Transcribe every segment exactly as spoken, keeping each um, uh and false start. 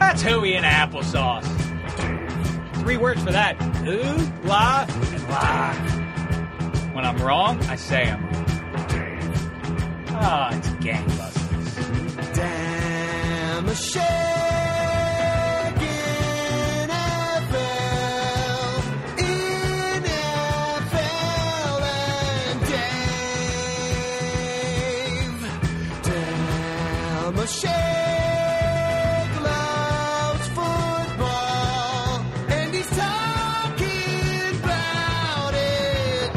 That's hooey and applesauce. Three words for that. Ooh, blah, and blah. When I'm wrong, I say I'm wrong. Oh, it's gangbusters. Damn a shaking F L, in F L and Dave. Damn a shake loves football, and he's talking about it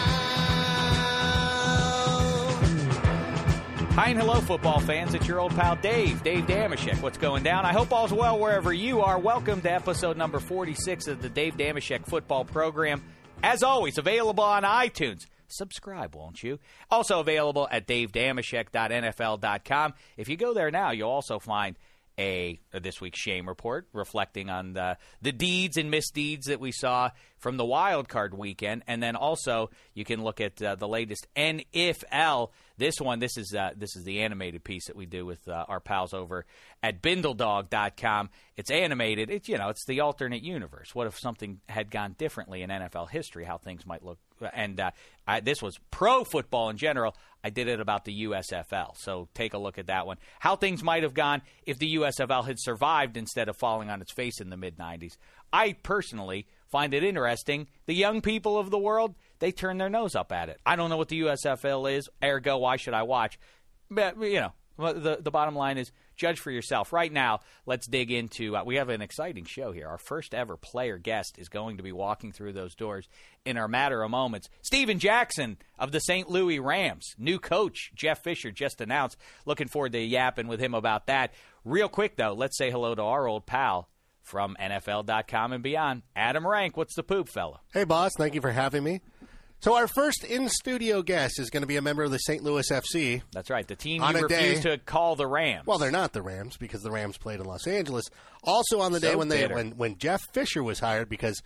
now. Hi and hello, football fans. It's your old pal Dave, Dave Damashek. What's going down? I hope all's well wherever you are. Welcome to episode number forty-six of the Dave Damashek football program. As always, available on iTunes. Subscribe, won't you? Also available at dave damashek dot n f l dot com. If you go there now, you'll also find a, a this week's shame report reflecting on the, the deeds and misdeeds that we saw from the wild card weekend, and then also you can look at uh, the latest N F L. This one, this is uh, this is the animated piece that we do with uh, our pals over at bindle dog dot com. It's animated. It's you know it's the alternate universe. What if something had gone differently in N F L history? How things might look. And uh, I, this was pro football in general. I did it about the U S F L. So take a look at that one. How things might have gone if the U S F L had survived instead of falling on its face in the mid nineties. I personally find it interesting. The young people of the world, they turn their nose up at it. I don't know what the U S F L is. Ergo, why should I watch? But, you know, the, the bottom line is judge for yourself. Right now, let's dig into uh, – we have an exciting show here. Our first ever player guest is going to be walking through those doors in a matter of moments. Steven Jackson of the Saint Louis Rams. New coach, Jeff Fisher, just announced. Looking forward to yapping with him about that. Real quick, though, let's say hello to our old pal from N F L dot com and beyond, Adam Rank. What's the poop, fella? Hey, boss. Thank you for having me. So our first in-studio guest is going to be a member of the Saint Louis F C. That's right. The team on you a refused day, to call the Rams. Well, they're not the Rams because the Rams played in Los Angeles. Also on the So day when they bitter. when, when Jeff Fisher was hired, because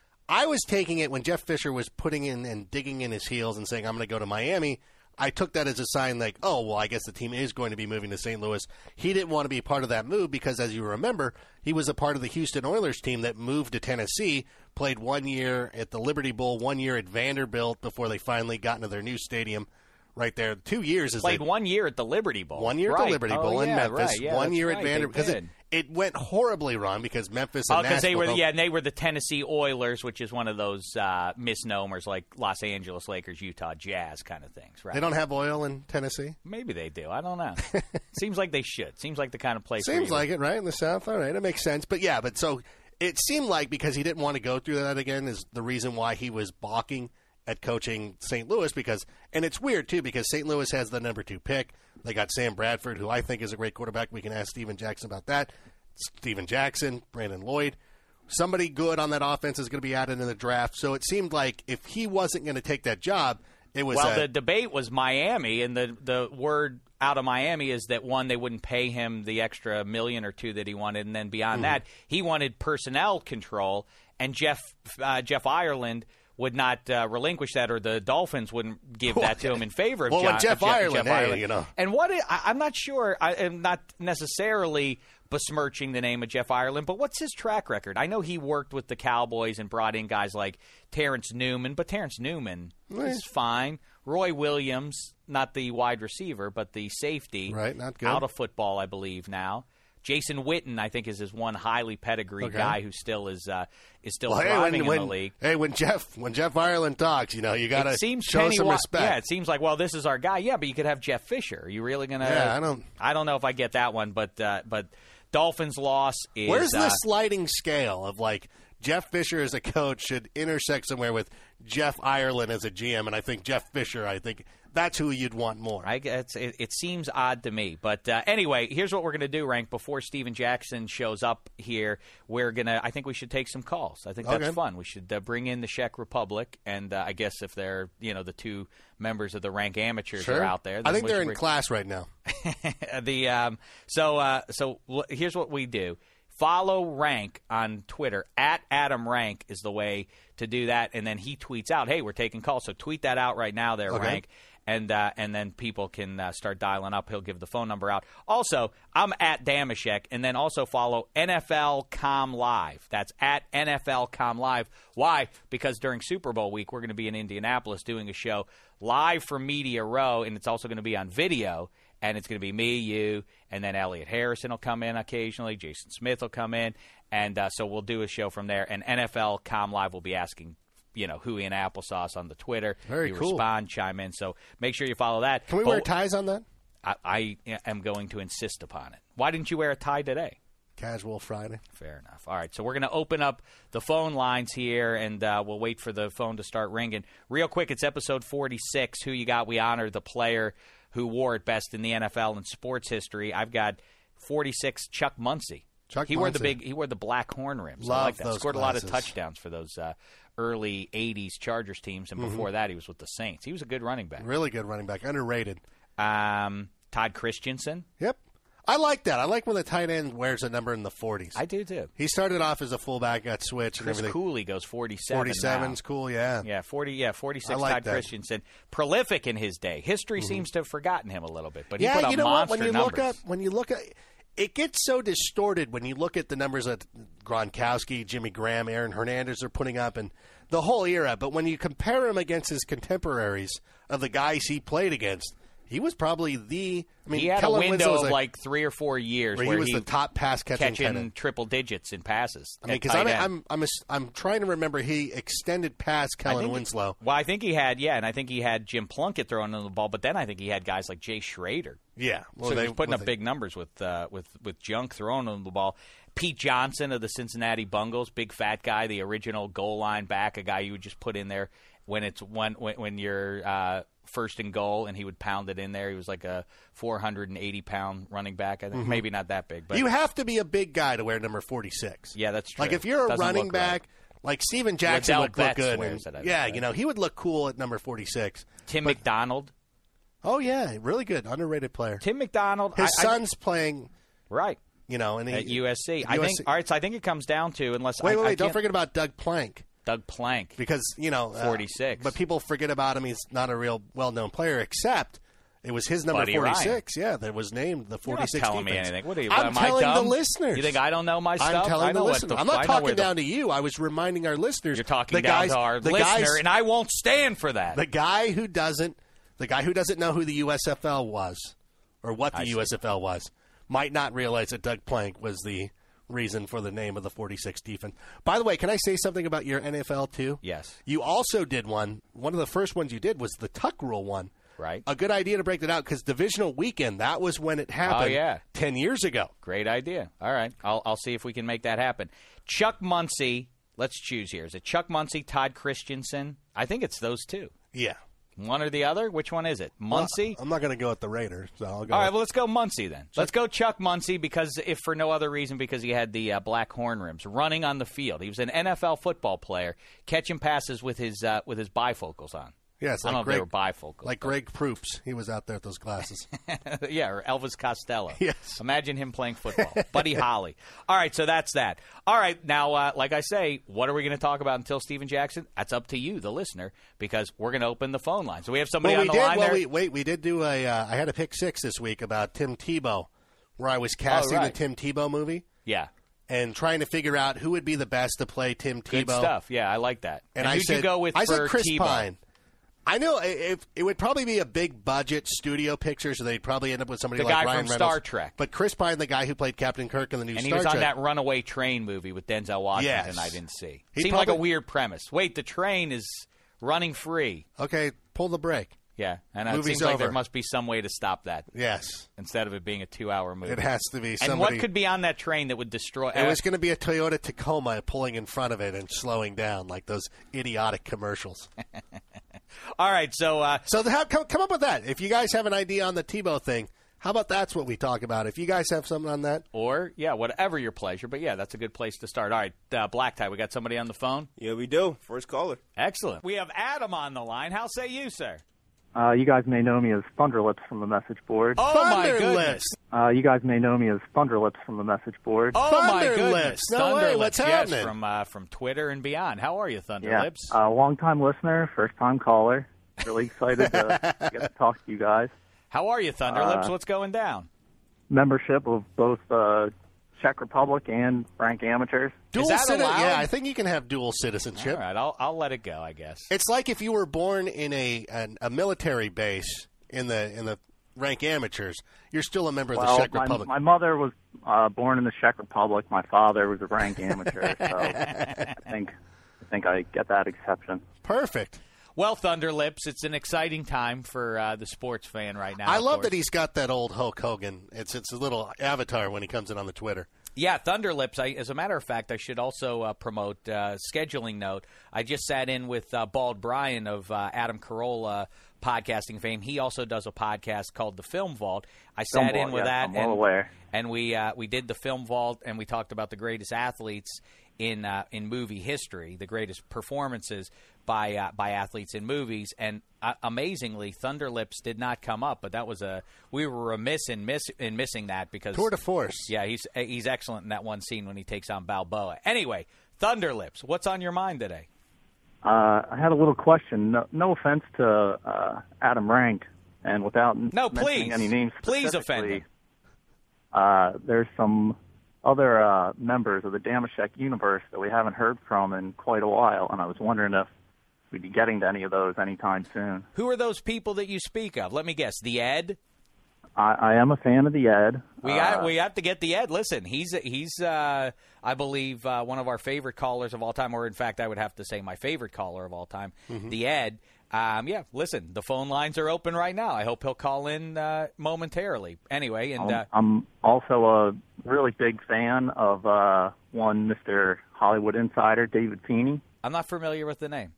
I was taking it when Jeff Fisher was putting in and digging in his heels and saying, I'm going to go to Miami. I took that as a sign like, oh, well, I guess the team is going to be moving to Saint Louis. He didn't want to be a part of that move because, as you remember, he was a part of the Houston Oilers team that moved to Tennessee, played one year at the Liberty Bowl, one year at Vanderbilt before they finally got into their new stadium right there. Two years. As Played they, one year at the Liberty Bowl. One year right. at the Liberty Bowl oh, in yeah, Memphis. Right. Yeah, one that's year right. at Vanderbilt. Because it, it went horribly wrong because Memphis and Oh, because they were Nashville- yeah, and they were the Tennessee Oilers, which is one of those uh, misnomers like Los Angeles Lakers, Utah Jazz kind of things, right? They don't have oil in Tennessee? Maybe they do. I don't know. Seems like they should. Seems like the kind of place. Seems where like you it, right? In the South. All right. It makes sense. But, yeah, but so it seemed like because he didn't want to go through that again is the reason why he was balking at coaching Saint Louis because – and it's weird, too, because Saint Louis has the number two pick. They got Sam Bradford, who I think is a great quarterback. We can ask Steven Jackson about that. Steven Jackson, Brandon Lloyd. Somebody good on that offense is going to be added in the draft. So it seemed like if he wasn't going to take that job, it was Well, a, the debate was Miami, and the, the word out of Miami is that, one, they wouldn't pay him the extra million or two that he wanted, and then beyond Mhm. that, he wanted personnel control, and Jeff uh, Jeff Ireland would not uh, relinquish that, or the Dolphins wouldn't give that to him in favor of well, John, with Jeff, of Ireland, Jeff hey, Ireland. you know. And what I, I'm not sure. I am not necessarily besmirching the name of Jeff Ireland, but what's his track record? I know he worked with the Cowboys and brought in guys like Terrence Newman, but Terrence Newman Right. is fine. Roy Williams, not the wide receiver, but the safety. Right, not good. Out of football, I believe now. Jason Witten, I think, is his one highly pedigreed Okay. guy who still is uh, is still well, hey, thriving when, in when, the league. Hey, when Jeff when Jeff Ireland talks, you know, you got to It seems show Penny some Wa- respect. Yeah, it seems like, well, this is our guy. Yeah, but you could have Jeff Fisher. Are you really gonna? Yeah, I don't- I don't know if I get that one, but uh, but Dolphins' loss is. Where's uh, the sliding scale of like Jeff Fisher as a coach should intersect somewhere with Jeff Ireland as a G M, and I think Jeff Fisher, I think that's who you'd want more. I guess it, it seems odd to me. But uh, anyway, here's what we're going to do, Rank. Before Steven Jackson shows up here, we're going to – I think we should take some calls. I think that's Okay. fun. We should uh, bring in the Czech Republic, and uh, I guess if they're, you know, the two members of the Rank amateurs Sure. are out there. I then think we they're should in bring- class right now. the um, So, uh, so l- here's what we do. Follow Rank on Twitter. At Adam Rank is the way to do that. And then he tweets out, hey, we're taking calls. So tweet that out right now there, Okay. Rank. and uh, and then people can uh, start dialing up. He'll give the phone number out. Also, I'm at Damashek, and then also follow N F L dot com Live. That's at N F L dot com Live. Why? Because during Super Bowl week, we're going to be in Indianapolis doing a show live from Media Row, and it's also going to be on video. And it's going to be me, you, and then Elliot Harrison will come in occasionally. Jason Smith will come in. And uh, so we'll do a show from there. And N F L dot com Live will be asking, you know, who in applesauce on the Twitter. Very you cool. Respond, chime in. So make sure you follow that. Can we but wear ties on that? I, I am going to insist upon it. Why didn't you wear a tie today? Casual Friday. Fair enough. All right, so we're going to open up the phone lines here, and uh, we'll wait for the phone to start ringing. Real quick, it's episode forty-six. Who you got? We honor the player who wore it best in the N F L and sports history. I've got forty-six, Chuck Muncie. Chuck he Muncie. wore the big. He wore the black horn rims. Love I like that. those Scored glasses. a lot of touchdowns for those uh, early eighties Chargers teams, and before Mm-hmm. that, he was with the Saints. He was a good running back. Really good running back. Underrated. Um, Todd Christensen. Yep. I like that. I like when the tight end wears a number in the forties. I do too. He started off as a fullback, got switched, and Chris everything. Cooley goes forty-seven. forty-seven's now. cool, yeah. Yeah, forty. Yeah, forty-six. I like Todd that. Christensen, prolific in his day. History seems to have forgotten him a little bit, but he yeah, put up you know what? monster When you numbers. look at when you look at it gets so distorted when you look at the numbers that Gronkowski, Jimmy Graham, Aaron Hernandez are putting up, and the whole era. But when you compare him against his contemporaries of the guys he played against, he was probably the. I mean, he had Kellen a window Winslow was of a- like three or four years where where he was the top pass catching catching tight end. triple digits in passes. I mean, at because tight I'm, end. I'm I'm ass- I'm trying to remember he extended past I Kellen think- Winslow. Well, I think he had, yeah, and I think he had Jim Plunkett throwing in the ball, but then I think he had guys like Jay Schrader. Yeah, well, so they he was putting well, up they- big numbers with uh, with with junk throwing on the ball. Pete Johnson of the Cincinnati Bungles, big fat guy, the original goal line back, a guy you would just put in there when it's when when, when you're uh, first and goal, and he would pound it in there. He was like a four hundred eighty pound running back. I think maybe not that big, but You have to be a big guy to wear number forty-six. yeah, that's true. Like if you're a Doesn't running look back, right. like Steven Jackson Liddell would look Betts good. wears and- it, I yeah, think, you know, he would look cool at number forty-six. Tim McDonald. Oh yeah, really good, underrated player. Tim McDonald. His I, I- son's playing, right. you know, and he, At U S C. I U S think. C. All right, so I think it comes down to unless Wait, I, wait, I wait! Don't can't- forget about Doug Plank Doug Plank. because you know uh, forty-six. But people forget about him. He's not a real well-known player, except it was his number Buddy forty-six. Yeah, that was named the You're not forty-six. telling me defense. anything. What are you? I'm am I telling the dumb? listeners. You think I don't know my stuff? I'm telling I know the what listeners. the- I'm I not know talking where the- down to you. I was reminding our listeners. You're talking the down guys, to our the listener, guys, and I won't stand for that. the guy who doesn't, the guy who doesn't know who the U S F L was, or what the I see. U S F L was, might not realize that Doug Plank was the reason for the name of the forty-six defense. By the way, can I say something about your N F L too? Yes. You also did one. One of the first ones you did was the Tuck Rule one. Right. A good idea to break that out because divisional weekend, that was when it happened Oh, yeah. ten years ago. Great idea. All right. I'll, I'll see if we can make that happen. Chuck Muncie. Let's choose here. Is it Chuck Muncie, Todd Christensen? I think it's those two. Yeah. One or the other? Which one is it? Muncie? Well, I'm not going to go with the Raiders, so I'll go All right, with- well, let's go Muncie then. Let's go Chuck Muncie because, if for no other reason, because he had the uh, black horn rims, running on the field. He was an N F L football player, catching passes with his uh, with his bifocals on. Yeah, it's I like don't know if Greg, they were bifocals. like Greg Proops. He was out there with those glasses. Yeah, or Elvis Costello. Yes. Imagine him playing football. Buddy Holly. All right, so that's that. All right, now, uh, like I say, what are we going to talk about until Steven Jackson? That's up to you, the listener, because we're going to open the phone line. So we have somebody well, on we the did. line Well, there. we, wait, we did do a. Uh, I had a pick six this week about Tim Tebow, where I was casting right. the Tim Tebow movie Yeah. and trying to figure out who would be the best to play Tim Tebow. Good stuff. Yeah, I like that. And, I who'd said, you go with I for said Chris Tebow? Pine. I know if it would probably be a big budget studio picture, so they'd probably end up with somebody The like guy Ryan from Reynolds. Star Trek. But Chris Pine, the guy who played Captain Kirk in the new And Star he was on Trek. that Runaway Train movie with Denzel Washington Yes. I didn't see. He Seemed like a probably- weird premise. Wait, the train is running free. Okay, pull the brake. Yeah, and it Movie's seems like there over. must be some way to stop that Yes, instead of it being a two-hour movie. it has to be And somebody. what could be on that train that would destroy? It was going to be a Toyota Tacoma pulling in front of it and slowing down like those idiotic commercials. All right, so uh, So the, how, come, come up with that. If you guys have an idea on the Tebow thing, how about that's what we talk about? If you guys have something on that, or yeah, whatever your pleasure. But yeah, that's a good place to start. All right, uh, Black Tie, we got somebody on the phone. Yeah, we do. First caller. Excellent. We have Adam on the line. How say you, sir? Uh, you guys may know me as Thunderlips from the message board. Oh my Thunderlips. goodness! Uh, you guys may know me as Thunderlips from the message board. Oh my Thunderlips. goodness! No way. What's yes, happening? from uh, from Twitter and beyond. How are you, yeah, Thunderlips? uh, long-time listener, first-time caller. Really excited to get to talk to you guys. How are you, Thunderlips? Uh, What's going down? Membership of both uh, Czech Republic and Frank Amateurs. Dual that citi- allowed? Yeah, I think you can have dual citizenship. All right, I'll, I'll let it go, I guess. It's like if you were born in a an, a military base in the in the rank amateurs, you're still a member of Well, the Czech my, Republic. my mother was uh, born in the Czech Republic. My father was a rank amateur, so I think I think I get that exception. Perfect. Well, Thunderlips, it's an exciting time for uh, the sports fan right now. I of love course. that he's got that old Hulk Hogan. It's it's a little avatar when he comes in on the Twitter. Yeah, Thunderlips. I, as a matter of fact, I should also uh, promote uh, scheduling note. I just sat in with uh, Bald Brian of uh, Adam Carolla podcasting fame. He also does a podcast called The Film Vault. I Film sat in Vault, with yes, that, I'm well and, aware. and we uh, we did the Film Vault, and we talked about the greatest athletes in uh, in movie history, the greatest performances by uh, by athletes in movies. And uh, amazingly, Thunderlips did not come up, but that was a we were remiss in miss in missing that because Tour de force. yeah, he's he's excellent in that one scene when he takes on Balboa. Anyway, Thunderlips, what's on your mind today? Uh, I had a little question. No, no offense to uh, Adam Rank, and without No, mentioning please. any names, Please offend specifically, him. Uh, there's some other uh, members of the Damashek universe that we haven't heard from in quite a while, and I was wondering if we'd be getting to any of those anytime soon. Who are those people that you speak of? Let me guess. The Ed. I, I am a fan of the Ed. We got Uh, we have to get the Ed. Listen, he's he's uh, I believe uh, one of our favorite callers of all time, or in fact, I would have to say my favorite caller of all time, Mm-hmm. the Ed. Um, yeah, listen, the phone lines are open right now. I hope he'll call in uh, momentarily. Anyway, and uh, I'm also a really big fan of uh, one Mister Hollywood Insider, David Feeney. I'm not familiar with the name.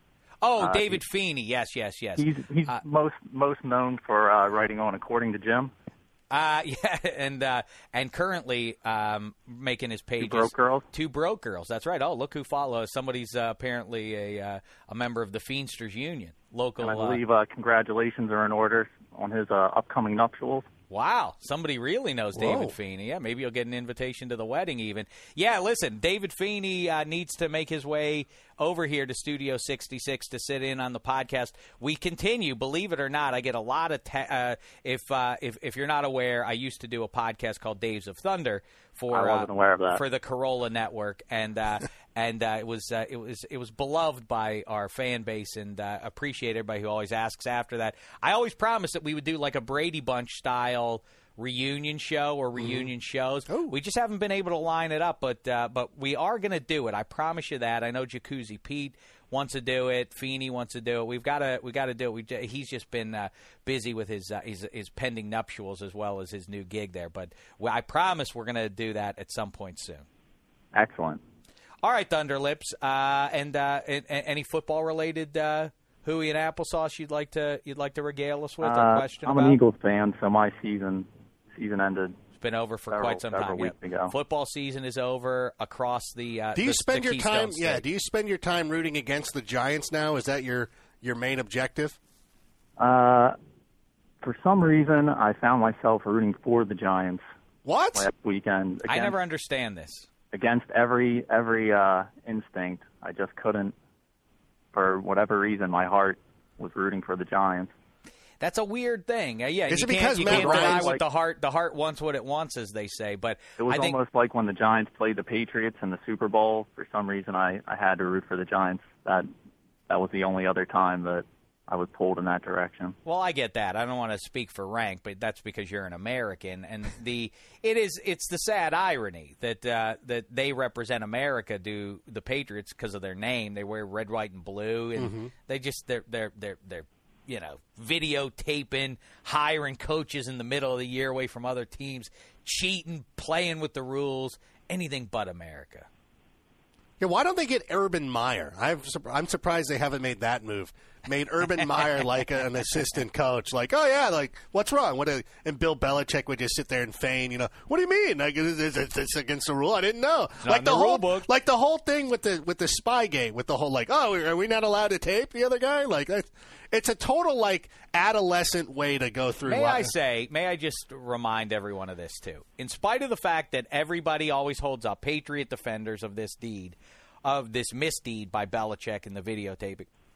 Oh, Uh, David Feeney. Yes, yes, yes. He's he's Uh, most most known for uh, writing on According to Jim. Uh, yeah, and uh, and currently um, making his pages. Broke Girls? Two Broke Girls. That's right. Oh, look who follows. Somebody's uh, apparently a uh, a member of the Feedsters Union. Local. And I uh, believe uh, congratulations are in order on his uh, upcoming nuptials. Wow, somebody really knows Whoa. David Feeney. Yeah, maybe you'll get an invitation to the wedding even. Yeah, listen, David Feeney uh, needs to make his way over here to Studio sixty-six to sit in on the podcast. We continue, believe it or not. I get a lot of te- uh, if uh, if if you're not aware, I used to do a podcast called Days of Thunder for I wasn't uh, aware of that. for the Carolla Network, and uh, and uh, it was uh, it was it was beloved by our fan base and uh, appreciated by who always asks after that. I always promised that we would do like a Brady Bunch style reunion show or reunion shows. Oh. We just haven't been able to line it up, but uh, but we are going to do it. I promise you that. I know Jacuzzi Pete wants to do it. Feeney wants to do it. We've got to we got to do it. We, j- he's just been uh, busy with his, uh, his his pending nuptials as well as his new gig there. But we, I promise we're going to do that at some point soon. Excellent. All right, Thunderlips, uh, and, uh, and, and any football related uh, hooey and applesauce you'd like to you'd like to regale us with or Uh, question I'm about? an Eagles fan, so my season season ended. It's been over for Several- quite some several time. weeks Yep. ago. Football season is over across the. Uh, Do you the, spend the your Keystone time? State. Yeah. Do you spend your time rooting against the Giants now? Is that your your main objective? Uh, for some reason, I found myself rooting for the Giants What? last weekend. I Against, never understand this. against every every uh, instinct. I just couldn't, for whatever reason, my heart was rooting for the Giants. That's a weird thing. Uh, yeah, Is you it can't, because you Matt can't deny Ryan's what like- the heart the heart wants what it wants, as they say. But It was I think almost like when the Giants played the Patriots in the Super Bowl. For some reason, I, I had to root for the Giants. That that was the only other time that I was pulled in that direction. Well, I get that. I don't want to speak for rank, but that's because you're an American, and the it is it's the sad irony that uh, that they represent America. Do the Patriots because of their name? They wear red, white, and blue, and Mm-hmm. they just they're they're they're they're you know videotaping, hiring coaches in the middle of the year away from other teams, cheating, playing with the rules, anything but America. Yeah, why don't they get Urban Meyer? I've, I'm surprised they haven't made that move. Made Urban Meyer like a, an assistant coach. Like, oh, yeah, like, what's wrong? What? A, and Bill Belichick would just sit there and feign, you know, what do you mean? Like, it's, it's, it's against the rule? I didn't know. not Like in the, the whole, rule book. like the whole thing with the with the Spygate, with the whole, like, oh, are we not allowed to tape the other guy? Like, that's, it's a total, like, adolescent way to go through May life. I say, may I just remind everyone of this, too? In spite of the fact that everybody always holds up patriot defenders of this deed, of this misdeed by Belichick and the videotaping,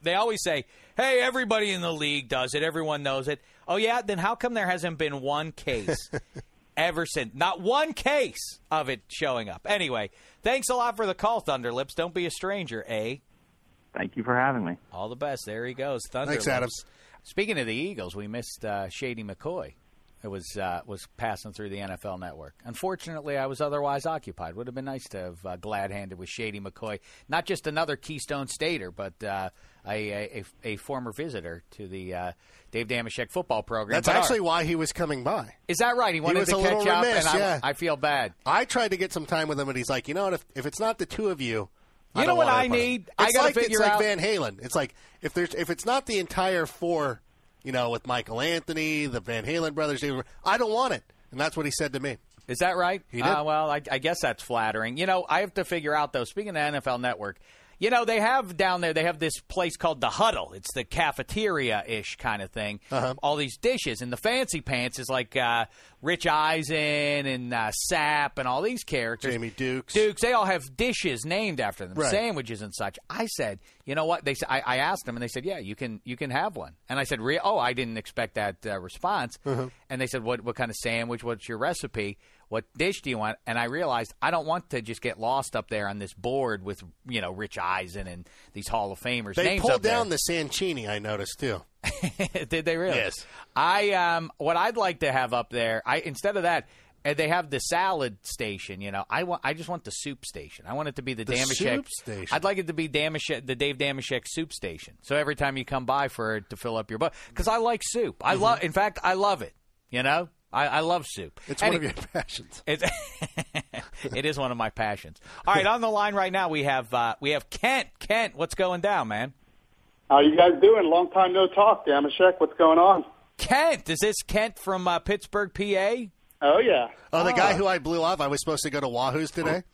They always say, hey, everybody in the league does it. Everyone knows it. Oh, yeah? Then how come there hasn't been one case ever since? Not one case of it showing up. Anyway, thanks a lot for the call, Thunderlips. Don't be a stranger, eh? Thank you for having me. All the best. There he goes, Thunderlips. Thanks, Adams. Speaking of the Eagles, we missed uh, Shady McCoy. It was uh, was passing through the N F L Network. Unfortunately, I was otherwise occupied. Would have been nice to have uh, glad-handed with Shady McCoy. Not just another Keystone Stater, but uh, a, a, a former visitor to the uh, Dave Dameshek football program. That's but actually our, why he was coming by. Is that right? He wanted was to a catch little up, remiss, and yeah. I, I feel bad. I tried to get some time with him, and he's like, you know what? If, if it's not the two of you, I You don't know what want I any part of it." need? I It's gotta like, figure it's like out- Van Halen. It's like if there's if it's not the entire four, you know, with Michael Anthony, the Van Halen brothers, I don't want it. And that's what he said to me. Is that right? He did. Uh, well, I, I guess that's flattering. You know, I have to figure out, though, speaking of N F L Network, you know, they have down there, they have this place called The Huddle. It's the cafeteria-ish kind of thing. Uh-huh. All these dishes. And the fancy pants is like uh, Rich Eisen and uh, Sapp and all these characters. Jamie Dukes. Dukes, they all have dishes named after them, Right. sandwiches and such. I said, you know what? They said, I, I asked them, and they said, yeah, you can you can have one. And I said, Re- oh, I didn't expect that uh, response. Uh-huh. And they said, what what kind of sandwich? What's your recipe? What dish do you want? And I realized I don't want to just get lost up there on this board with, you know, Rich Eisen and these Hall of Famers. They names pulled up there. down the Sanchini, I noticed, too. Did they really? Yes. I um, what I'd like to have up there, I instead of that, uh, they have the salad station. You know, I want. I just want the soup station. I want it to be the, The Dameshek soup station. I'd like it to be Dameshek, the Dave Dameshek soup station. So every time you come by for it to fill up your butt, because I like soup. I Mm-hmm. love. In fact, I love it. You know, I, I love soup. It's Any- one of your passions. It's it is one of my passions. All right, on the line right now we have uh, we have Kent. Kent, what's going down, man? How you guys doing? Long time no talk, Dameshek. What's going on? Kent, is this Kent from uh, Pittsburgh, P A? Oh, yeah. Oh, the guy who I blew off, I was supposed to go to Wahoo's today?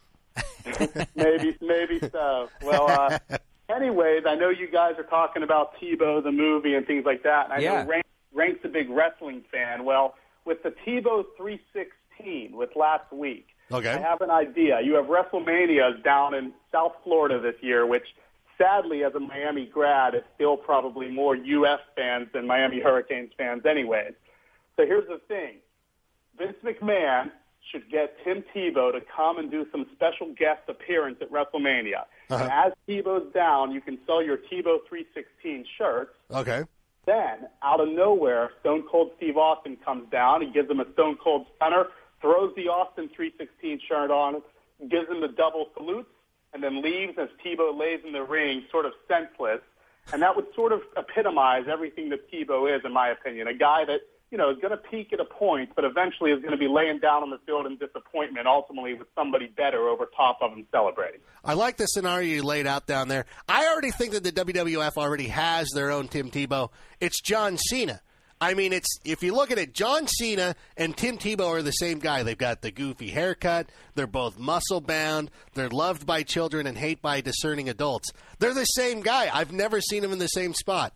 maybe, maybe so. Well, uh, anyways, I know you guys are talking about Tebow, the movie, and things like that. And I Yeah. know Rank, Rank's a big wrestling fan. Well, with the Tebow three sixteen with last week, Okay. I have an idea. You have WrestleMania down in South Florida this year, which sadly, as a Miami grad, is still probably more U S fans than Miami Hurricanes fans anyways. So here's the thing. Vince McMahon should get Tim Tebow to come and do some special guest appearance at WrestleMania. Uh-huh. And as Tebow's down, you can sell your Tebow three sixteen shirts. Okay. Then, out of nowhere, Stone Cold Steve Austin comes down. He gives him a Stone Cold Stunner, throws the Austin three sixteen shirt on, gives him the double salutes, and then leaves as Tebow lays in the ring sort of senseless. And that would sort of epitomize everything that Tebow is, in my opinion. A guy that, you know, is going to peak at a point, but eventually is going to be laying down on the field in disappointment, ultimately with somebody better over top of him celebrating. I like the scenario you laid out down there. I already think that the W W F already has their own Tim Tebow. It's John Cena. I mean, it's if you look at it, John Cena and Tim Tebow are the same guy. They've got the goofy haircut. They're both muscle-bound. They're loved by children and hate by discerning adults. They're the same guy. I've never seen them in the same spot.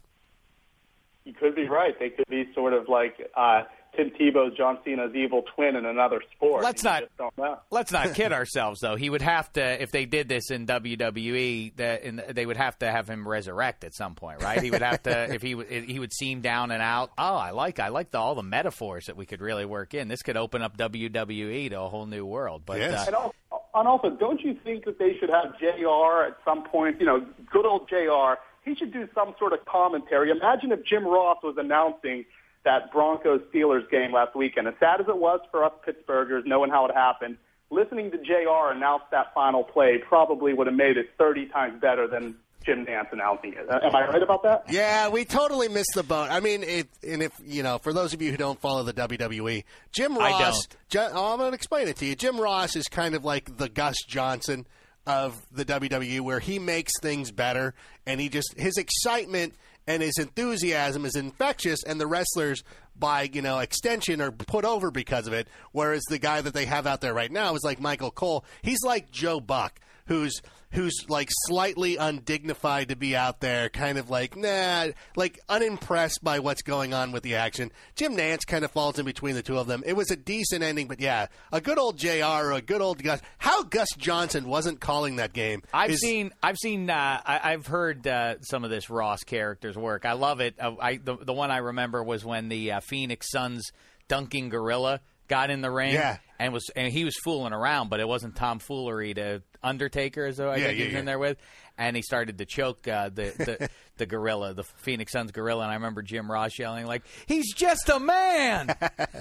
You could be right. They could be sort of like uh, Tim Tebow's John Cena's evil twin in another sport. Let's You not- just don't know. Let's not kid ourselves, though. He would have to, if they did this in W W E, that in, they would have to have him resurrect at some point, right? He would have to, if he would- he would seem down and out. Oh, I like, I like the, all the metaphors that we could really work in. This could open up W W E to a whole new world. But Yes. uh, And also, and also, don't you think that they should have J R at some point? You know, good old J R. He should do some sort of commentary. Imagine if Jim Ross was announcing that Broncos-Steelers game last weekend. As sad as it was for us Pittsburghers, knowing how it happened, listening to J R announce that final play probably would have made it thirty times better than Jim Nance announcing it. Am I right about that? Yeah, we totally missed the boat. I mean, it, and if you know, for those of you who don't follow the W W E, Jim I Ross. don't. Ju- oh, I'm going to explain it to you. Jim Ross is kind of like the Gus Johnson of the W W E, where he makes things better, and he just his excitement and his enthusiasm is infectious, and the wrestlers, by you know extension, are put over because of it. Whereas the guy that they have out there right now is like Michael Cole. He's like Joe Buck. who's who's like slightly undignified to be out there, kind of like nah, like unimpressed by what's going on with the action. Jim Nantz kind of falls in between the two of them. It was a decent ending, but yeah, a good old J R or a good old Gus. How Gus Johnson wasn't calling that game? I've is, seen, I've seen, uh, I, I've heard uh, some of this Ross character's work. I love it. Uh, I the, the one I remember was when the uh, Phoenix Suns dunking gorilla got in the ring, yeah. and was and he was fooling around, but it wasn't tomfoolery to Undertaker, as I yeah, think yeah, he was yeah. in there with, and he started to choke uh, the, the the gorilla, the Phoenix Suns gorilla, and I remember Jim Ross yelling like, "He's just a man."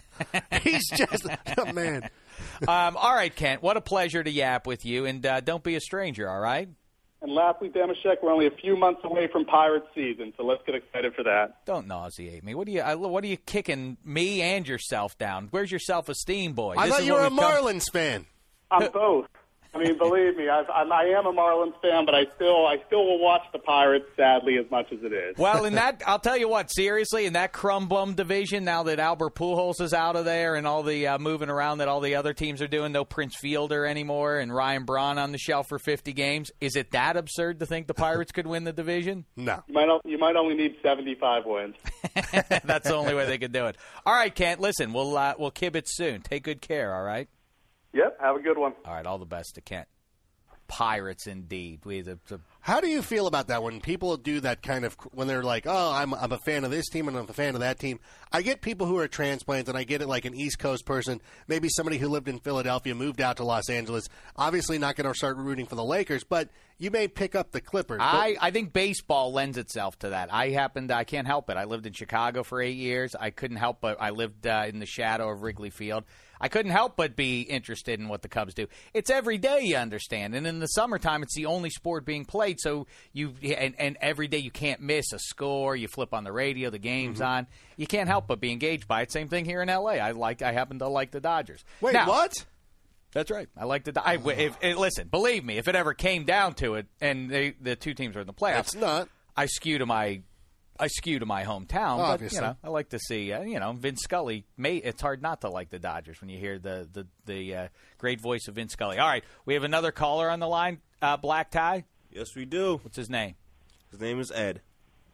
He's just a man. um, all right, Kent, what a pleasure to yap with you, and uh, don't be a stranger, all right? And lastly, Damashek, we're only a few months away from Pirates season, so let's get excited for that. Don't nauseate me. What are you? I, what are you kicking me and yourself down? Where's your self-esteem, boy? I This thought is you what were a we've come- Marlins fan. I'm both. I mean, believe me, I've, I'm, I am a Marlins fan, but I still, I still will watch the Pirates, sadly, as much as it is. Well, in that, I'll tell you what. Seriously, in that crumb bum division, now that Albert Pujols is out of there, and all the uh, moving around that all the other teams are doing, no Prince Fielder anymore, and Ryan Braun on the shelf for fifty games. Is it that absurd to think the Pirates could win the division? No. You might, o- you might only need seventy-five wins. That's the only way they could do it. All right, Kent. Listen, we'll uh, we'll kibitz soon. Take good care. All right. Yep, have a good one. All right. All the best to Kent. Pirates, indeed. We the, the How do you feel about that when people do that kind of when they're like, "Oh, I'm I'm a fan of this team and I'm a fan of that team." I get people who are transplants, and I get it like an East Coast person, maybe somebody who lived in Philadelphia, moved out to Los Angeles. Obviously, not going to start rooting for the Lakers, but you may pick up the Clippers. I, I think baseball lends itself to that. I happened, I can't help it. I lived in Chicago for eight years. I couldn't help but I lived uh, in the shadow of Wrigley Field. I couldn't help but be interested in what the Cubs do. It's every day, you understand, and in the summertime, it's the only sport being played. So you and, and every day you can't miss a score. You flip on the radio, the game's Mm-hmm. on. You can't help but be engaged by it. Same thing here in L A. I like. I happen to like the Dodgers. Wait, Now, what? That's right. I like the. I, if, if, listen, believe me, if it ever came down to it, and they, the two teams are in the playoffs, It's not. I skew to my, I skew to my hometown. But Obviously. you know, I like to see. Uh, you know, Vince Scully. May it's hard not to like the Dodgers when you hear the the the uh, great voice of Vince Scully. All right, we have another caller on the line. Uh, Black Tie. Yes, we do. What's his name? His name is Ed.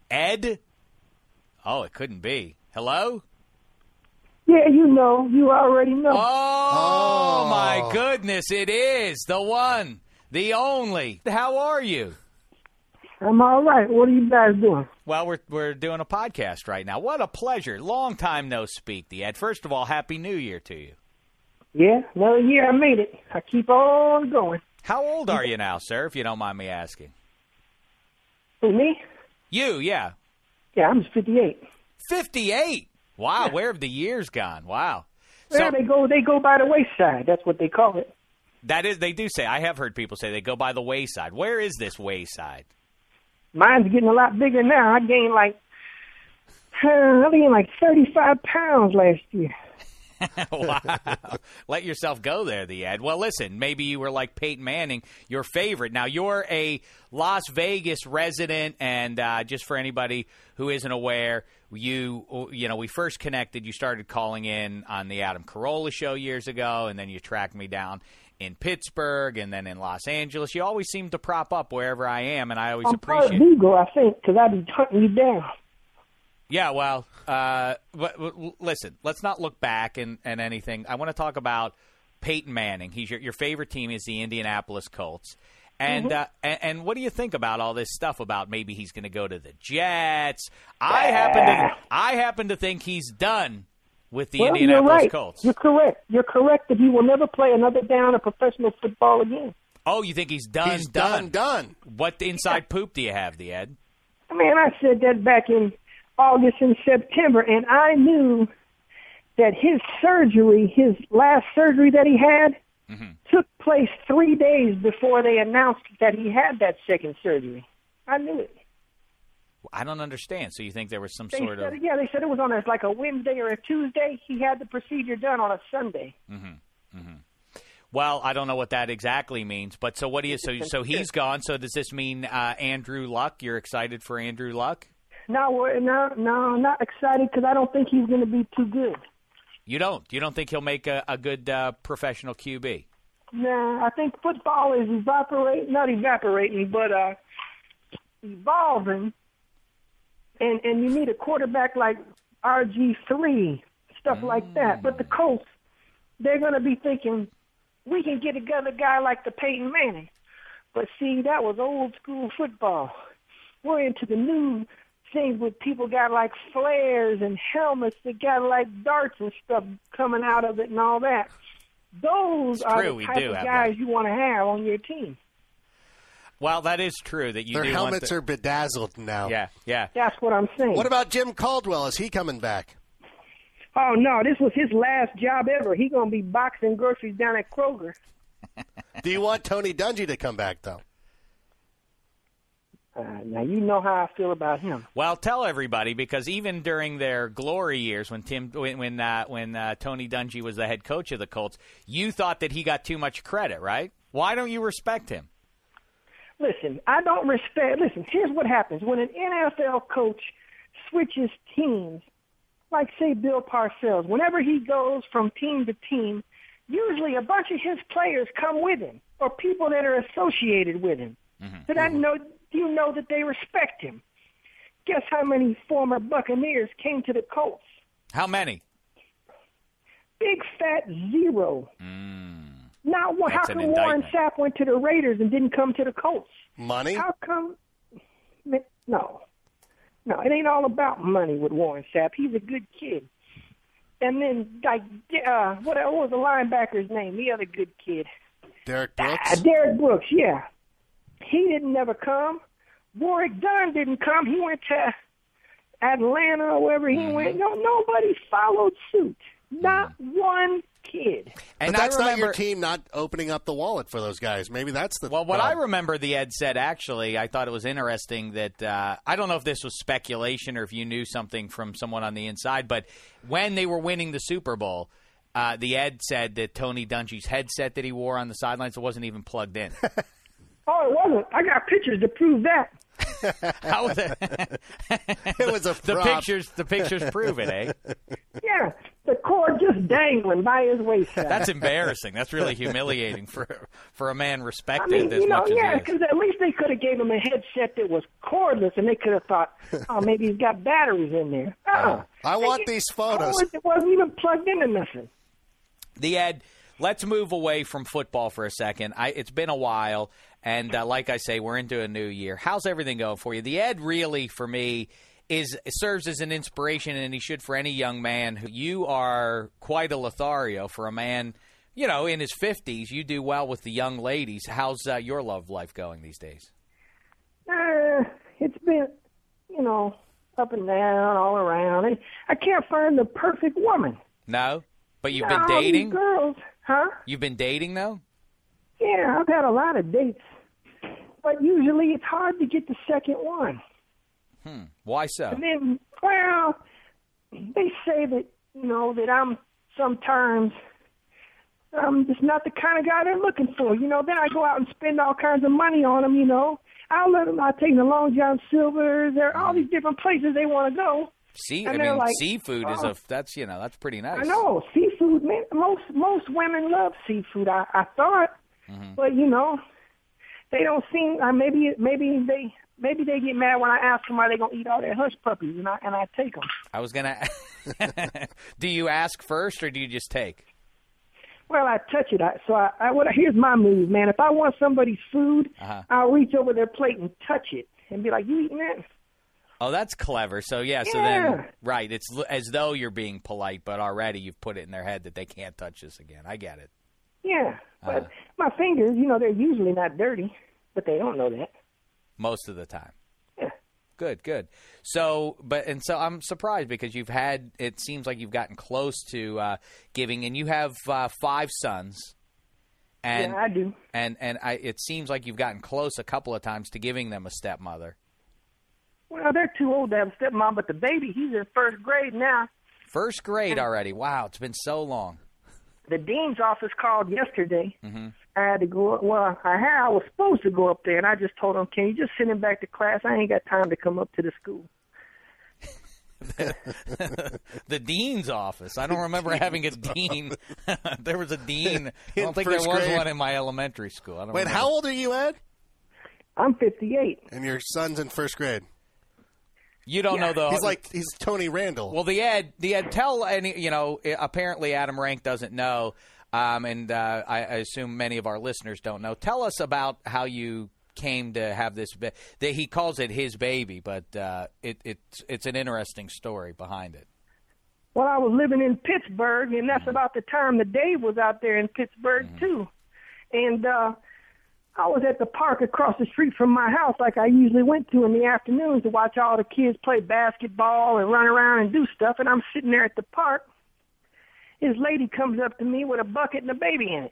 Ed. Oh, it couldn't be. Hello. Yeah, you know. You already know. Oh, my goodness! It is the one, the only. How are you? I'm all right. What are you guys doing? Well, we're we're doing a podcast right now. What a pleasure! Long time no speak, the Ed. First of all, Happy New Year to you. Yeah, another year I made it. I keep on going. How old are you now, sir? If you don't mind me asking. Who, me? You, yeah, Yeah, I'm fifty-eight. fifty-eight. Wow, where have the years gone? Wow. So Yeah, they go they go by the wayside. That's what they call it. that is, they do say. I have heard people say they go by the wayside. Where is this wayside? Mine's getting a lot bigger now. I gained like uh, I gained like thirty-five pounds last year. Wow. Let yourself go there, the Ed. Well, listen, maybe you were like Peyton Manning, your favorite. Now, you're a Las Vegas resident, and uh, just for anybody who isn't aware, you you know, we first connected, you started calling in on the Adam Carolla show years ago, and then you tracked me down in Pittsburgh and then in Los Angeles. You always seem to prop up wherever I am, and I always I'm part of appreciate it. Vigo, I think, because I be hunting you down. Yeah, well, uh, but, but listen, let's not look back and, and anything. I want to talk about Peyton Manning. He's your, your favorite team is the Indianapolis Colts. And, Mm-hmm. uh, and and what do you think about all this stuff about maybe he's going to go to the Jets? I happen to I happen to think he's done with the Well, you're Indianapolis right. Colts. You're correct. You're correct that he will never play another down of professional football again. Oh, you think he's done? He's done, done. What inside poop do you have, the Ed? Man, I said that back in August and September, and I knew that his surgery, his last surgery that he had, Mm-hmm. took place three days before they announced that he had that second surgery. I knew it. I don't understand. So you think there was some They sort said, of yeah, they said it was on a, like a Wednesday or a Tuesday. He had the procedure done on a Sunday. Well, I don't know what that exactly means, but so what do you? So, so he's gone. So does this mean uh, Andrew Luck? You're excited for Andrew Luck? No, we're- no, no, I'm not excited because I don't think he's going to be too good. You don't. You don't think he'll make a, a good uh, professional Q B? Nah, I think football is evaporating, not evaporating, but uh, evolving. And and you need a quarterback like R G three, stuff like that. But the Colts, they're going to be thinking, we can get together a guy like the Peyton Manning. But see, that was old school football. We're into the new things with people got like flares and helmets that got like darts and stuff coming out of it and all that. Those It's are true, the we type do of have guys that. you want to have on your team. Well, that is true that you Their do want helmets the- are bedazzled now. Yeah, yeah. That's what I'm saying. What about Jim Caldwell? Is he coming back? Oh, no, this was his last job ever. He's going to be boxing groceries down at Kroger. Do you want Tony Dungy to come back, though? Uh, now, you know how I feel about him. Well, tell everybody, because even during their glory years, when Tim, when when, uh, when uh, Tony Dungy was the head coach of the Colts, you thought that he got too much credit, right? Why don't you respect him? Listen, I don't respect. Listen, here's what happens. When an N F L coach switches teams, like, say, Bill Parcells, whenever he goes from team to team, usually a bunch of his players come with him or people that are associated with him. Mm-hmm. So that know, you know that they respect him. Guess how many former Buccaneers came to the Colts? How many? Big fat zero. Mm. Now, well, how That's an come Warren indictment. Sapp went to the Raiders and didn't come to the Colts? Money? How come? No. No, it ain't all about money with Warren Sapp. He's a good kid. And then, like, uh, what, what was the linebacker's name? The other good kid. Derek Ah, Brooks? Derek Brooks, yeah. He didn't never come. Warwick Dunn didn't come. He went to Atlanta or wherever he Mm-hmm. went. No, nobody followed suit. Not one kid. And but that's I remember, not your team not opening up the wallet for those guys. Maybe that's the Well, what I problem. remember the Ed said, actually, I thought it was interesting that uh, I don't know if this was speculation or if you knew something from someone on the inside, but when they were winning the Super Bowl, uh, the Ed said that Tony Dungy's headset that he wore on the sidelines wasn't even plugged in. Oh, it wasn't. I got pictures to prove that. How was it? It was a the prop. pictures. The pictures prove it, eh? Yeah, the cord just dangling by his wayside. That's embarrassing. That's really humiliating for for a man I respected mean, as you know, much yeah, as he because at least they could have gave him a headset that was cordless, and they could have thought, oh, maybe he's got batteries in there. Uh-uh. I want They- these photos. Oh, it wasn't even plugged into nothing. is. The Ed. Let's move away from football for a second. I, it's been a while, and uh, like I say, we're into a new year. How's everything going for you? The Ed really, for me, is serves as an inspiration, and he should for any young man. Who you are quite a Lothario for a man, you know, in his fifties. You do well with the young ladies. How's uh, your love life going these days? Uh, it's been, you know, up and down, all around. And I can't find the perfect woman. No, but you've Now, been all these dating. girls, huh? You've been dating though. Yeah, I've had a lot of dates, but usually it's hard to get the second one. Hmm. Why so? And then, well, they say that, you know, that I'm sometimes, I'm just not the kind of guy they're looking for. You know, then I go out and spend all kinds of money on them, you know. I'll let them, I'll take them to Long John Silver's. There are all these different places they want to go. See, And I they're mean, like, seafood is oh. a that's you know that's pretty nice. I know, seafood, man. Most, most women love seafood, I, I thought. Mm-hmm. But, you know, they don't seem, uh, maybe, maybe they, Maybe they get mad when I ask them why they gonna eat all their hush puppies, and I and I take them. I was gonna. Do you ask first, or do you just take? Well, I touch it. I, so I, I what? Here's my move, man. If I want somebody's food, Uh-huh. I'll reach over their plate and touch it, and be like, "You eating that?" Oh, that's clever. So yeah, so Yeah. then right, it's l- as though you're being polite, but already you've put it in their head that they can't touch this again. I get it. Yeah, but Uh-huh. my fingers, you know, they're usually not dirty, but they don't know that. Most of the time. Yeah. Good, good. So, but and so I'm surprised because you've had. It seems like you've gotten close to uh, giving, and you have uh, five sons. And yeah, I do. and and I, it seems like you've gotten close a couple of times to giving them a stepmother. Well, they're too old to have a stepmom, but the baby, he's in first grade now. First grade already. Wow, it's been so long. The dean's office called yesterday. Mm-hmm. I had to go. Well, I had. I was supposed to go up there, and I just told him, "Can you just send him back to class? I ain't got time to come up to the school." the dean's office. I don't remember having a dean. There was a dean. I In don't think there was first grade. one in my elementary school. I don't Wait, remember. how old are you, Ed? I'm fifty-eight. And your son's in first grade. You don't know the. He's like he's Tony Randall. Well, the Ed, the Ed, tell any. You know, apparently Adam Rank doesn't know, um, and uh, I, I assume many of our listeners don't know. Tell us about how you came to have this. Ba- that he calls it his baby, but uh, it, it's it's an interesting story behind it. Well, I was living in Pittsburgh, and that's about the time that Dave was out there in Pittsburgh, mm-hmm. too. And uh, I was at the park across the street from my house like I usually went to in the afternoons to watch all the kids play basketball and run around and do stuff, and I'm sitting there at the park. This lady comes up to me with a bucket and a baby in it.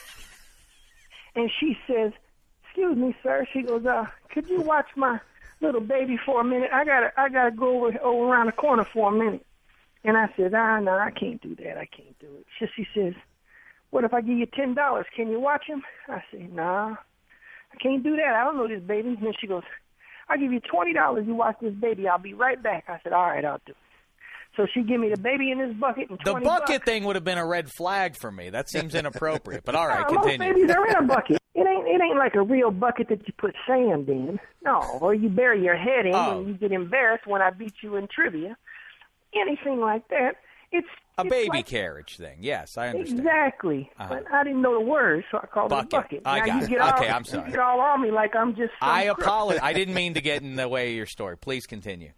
And she says, "Excuse me, sir." She goes, uh, "Could you watch my little baby for a minute? I gotta, I gotta go over, over around the corner for a minute." And I said, "Ah, no, I can't do that. I can't do it." She, she says, "What if I give you ten dollars? Can you watch him?" I said, "Nah, I can't do that. I don't know this baby." And then she goes, "I'll give you twenty dollars. You watch this baby. I'll be right back." I said, "All right, I'll do it." So she gave me the baby in this bucket and The twenty bucket bucks. thing would have been a red flag for me. That seems inappropriate. But all right, Uh, most continue. babies are in a bucket. It ain't it ain't like a real bucket that you put sand in. No, or you bury your head in Oh. when you get embarrassed when I beat you in trivia. Anything like that. It's A it's baby like, carriage thing. Yes, I understand. Exactly. Uh-huh. But I didn't know the words, so I called Bucket. it a bucket. I now got you it. get Okay, all, I'm sorry. You get all on me like I'm just some I crook. apologize. I didn't mean to get in the way of your story. Please continue.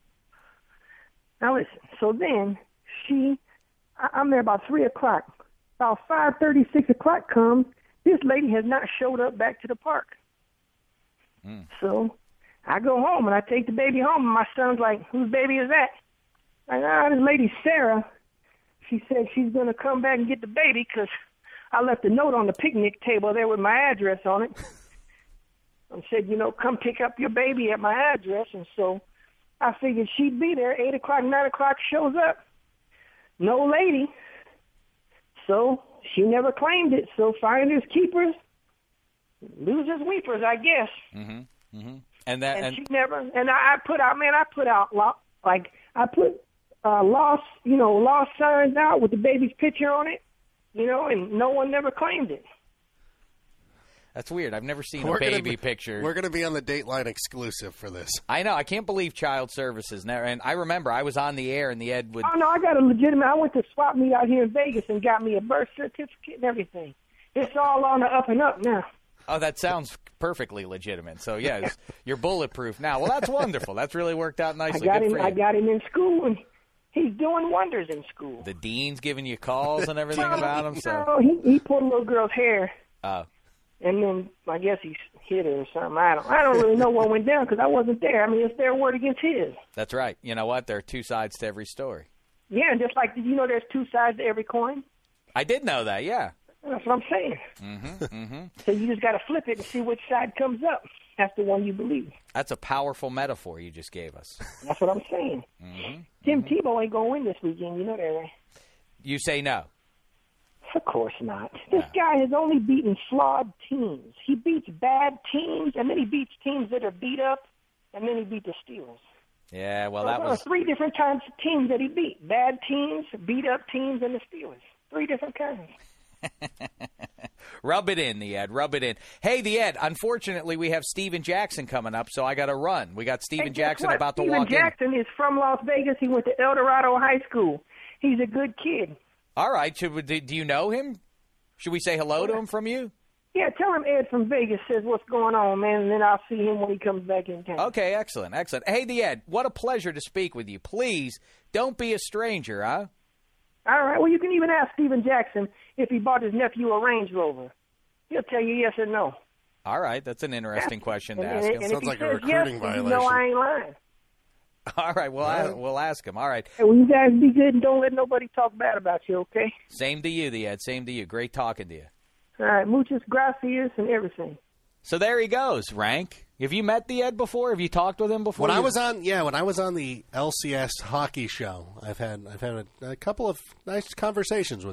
Now listen, so then she, I, I'm there about three o'clock. About five thirty, six o'clock comes. This lady has not showed up back to the park. Mm. So I go home and I take the baby home. And my son's like, "Whose baby is that?" Like, "Ah, this lady Sarah. She said she's going to come back and get the baby because I left a note on the picnic table there with my address on it. And said, you know, come pick up your baby at my address." And so I figured she'd be there. Eight o'clock, nine o'clock shows up. No lady. So she never claimed it. So finders keepers, losers weepers, I guess. Mm-hmm. Mm-hmm. And that And, and she never. And I, I put out, man, I put out lo- like I put uh, lost, you know, lost signs out with the baby's picture on it, you know, and no one never claimed it. that's weird. I've never seen We're a gonna baby be- picture. We're going to be on the Dateline exclusive for this. I know. I can't believe Child Services never. And I remember I was on the air and the Ed would. Oh no, I got a legitimate. I went to swap meet out here in Vegas and got me a birth certificate and everything. It's all on the up and up now. Oh, that sounds perfectly legitimate. So yes, you're bulletproof now. Well, that's wonderful. That's really worked out I nicely. got Good him. for you. I got him in school, and he's doing wonders in school. The dean's giving you calls and everything about him. So, No, he he pulled a little girl's hair, oh, and then I guess he hit her or something. I don't. I don't really know what went down because I wasn't there. I mean, it's their word against his. that's right. You know what? There are two sides to every story. Yeah, and just like did you know, there's two sides to every coin. I did know that. Yeah. That's what I'm saying. Mm-hmm, mm-hmm. So you just got to flip it and see which side comes up. That's the one you believe. That's a powerful metaphor you just gave us. That's what I'm saying. Mm-hmm. Tim Tebow ain't gonna win this weekend. You know that, right? You say no. Of course not. This guy has only beaten flawed teams. He beats bad teams, and then he beats teams that are beat up, and then he beat the Steelers. Yeah. Well, that There are was. three different kinds of teams that he beat: bad teams, beat up teams, and the Steelers. Three different kinds. Rub it in, the Ed. Rub it in. Hey, the Ed. Unfortunately, we have Steven Jackson coming up, so I got to run. We got Steven Hey, guess Jackson what? about to Steven walk Jackson is from Las Vegas. He went to El Dorado High School. He's a good kid. in. All right. Should we, do do you know him? Should we say hello to him from you? Yeah, tell him Ed from Vegas says what's going on, man, and then I'll see him when he comes back in town. Okay. Excellent. Excellent. Hey, the Ed. What a pleasure to speak with you. Please don't be a stranger, huh? All right. Well, you can even ask Steven Jackson if he bought his nephew a Range Rover. He'll tell you yes or no. All right. That's an interesting question to And, ask and, him. and Sounds if he like a says recruiting yes, then violation. You know I ain't lying. All right. Well, I, Right. we'll ask him. All right. Hey, well, you guys be good and don't let nobody talk bad about you, okay? Same to you, the Ed. Same to you. Great talking to you. All right. Muchas gracias and everything. So there he goes, Rank. Have you met the Ed before? Have you talked with him before? When I You- was on, yeah, when I was on the L C S hockey show, I've had I've had a, a couple of nice conversations with them.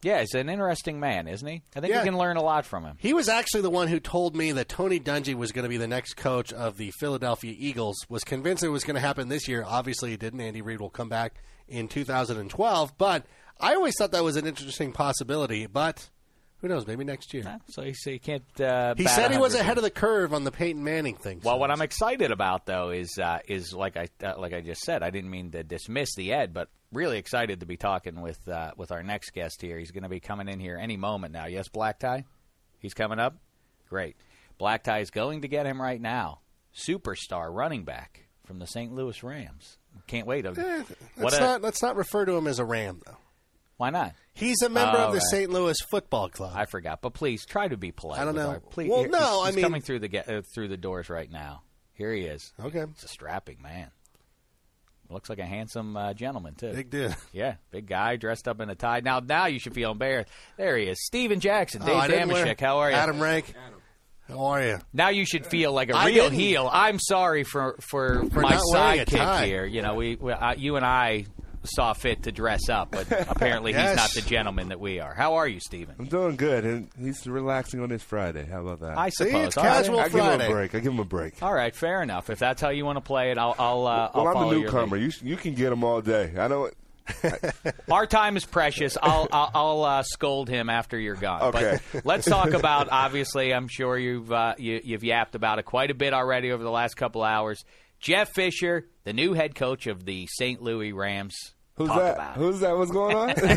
Yeah, he's an interesting man, isn't he? I think Yeah. you can learn a lot from him. He was actually the one who told me that Tony Dungy was going to be the next coach of the Philadelphia Eagles, was convinced it was going to happen this year. Obviously, it didn't. Andy Reid will come back in two thousand twelve, but I always thought that was an interesting possibility, but who knows, maybe next year. Huh? So you, so you can't uh, He bat said he was one hundred ahead of the curve on the Peyton Manning thing. Well, so- what I'm excited about, though, is uh, is like I uh, like I just said, I didn't mean to dismiss the Ed, but really excited to be talking with uh, with our next guest here. He's going to be coming in here any moment now. Yes, Black Tie? He's coming up? Great. Black Tie is going to get him right now. Superstar running back from the Saint Louis Rams. Can't wait. Eh, What let's, a- not, let's not refer to him as a Ram, though. Why not? He's a member Oh, of the right. Saint Louis Football Club. I forgot, but please try to be polite. I don't with know. Our, please, Well, here- no, he's, I he's mean- coming through the ge- uh, through the doors right now. Here he is. Okay. He's a strapping man. Looks like a handsome uh, gentleman too. Big dude. Yeah, big guy dressed up in a tie. Now, now you should feel embarrassed. There he is, Steven Jackson. Dave Oh, I didn't wear- Damashek. How are you? Adam Rank. How are you? Now you should feel like a I real didn't. heel. I'm sorry for for, For my not wearing a sidekick tie. here. You know, we, we uh, you and I saw fit to dress up, but apparently Yes. he's not the gentleman that we are. How are you, Steven? I'm doing good, and he's relaxing on this Friday. How about that? I See, suppose. it's All right. casual I give him Friday. a break. I give him a break. All right, fair enough. If that's how you want to play it, I'll I'll, uh, well, I'll I'm follow the your newcomer. lead. You you can get him all day. I don't. Our time is precious. I'll I'll, I'll uh, scold him after you're gone. Okay. But let's talk about. Obviously, I'm sure you've uh, you, you've yapped about it quite a bit already over the last couple hours. Jeff Fisher, the new head coach of the Saint Louis Rams. Who's Talk that? about it. Who's that? What's going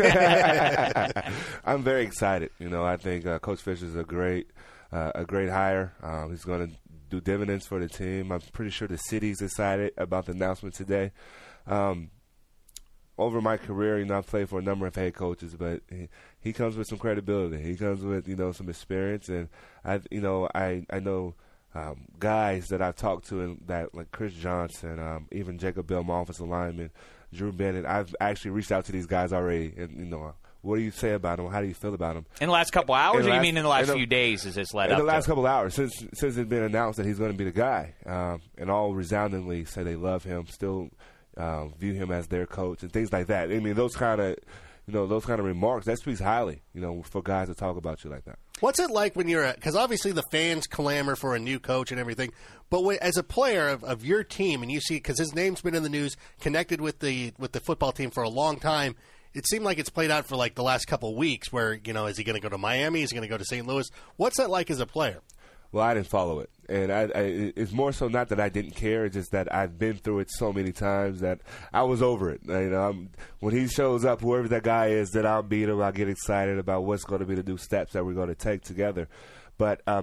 on? I'm very excited. You know, I think uh, Coach Fisher's a great, uh, a great hire. Um, he's going to do dividends for the team. I'm pretty sure the city's excited about the announcement today. Um, over my career, you know, I've played for a number of head coaches, but he, he comes with some credibility. He comes with, you know, some experience, and I, you know, I, I know um, guys that I've talked to, and that like Chris Johnson, um, even Jacob Bell, my offensive lineman, Drew Bennett. I've actually reached out to these guys already, and you know, what do you say about them? How do you feel about them? In the last couple hours, In the or you last- mean in the last in the- few days? Is this led In up the last to? couple of hours, since since it's been announced that he's going to be the guy, um, and all resoundingly say they love him, still um, view him as their coach, and things like that. I mean, those kind of, you know, those kind of remarks, that speaks highly, you know, for guys to talk about you like that. What's it like when you're at, because obviously the fans clamor for a new coach and everything, but when, as a player of, of your team, and you see, because his name's been in the news, connected with the with the football team for a long time, it seemed like it's played out for like the last couple of weeks where, you know, is he going to go to Miami? Is he going to go to Saint Louis? What's that like as a player? Well, I didn't follow it, and I, I, it's more so not that I didn't care. It's just that I've been through it so many times that I was over it. You know, I'm, when he shows up, whoever that guy is, that I'll beat him. I get excited about what's going to be the new steps that we're going to take together. But uh,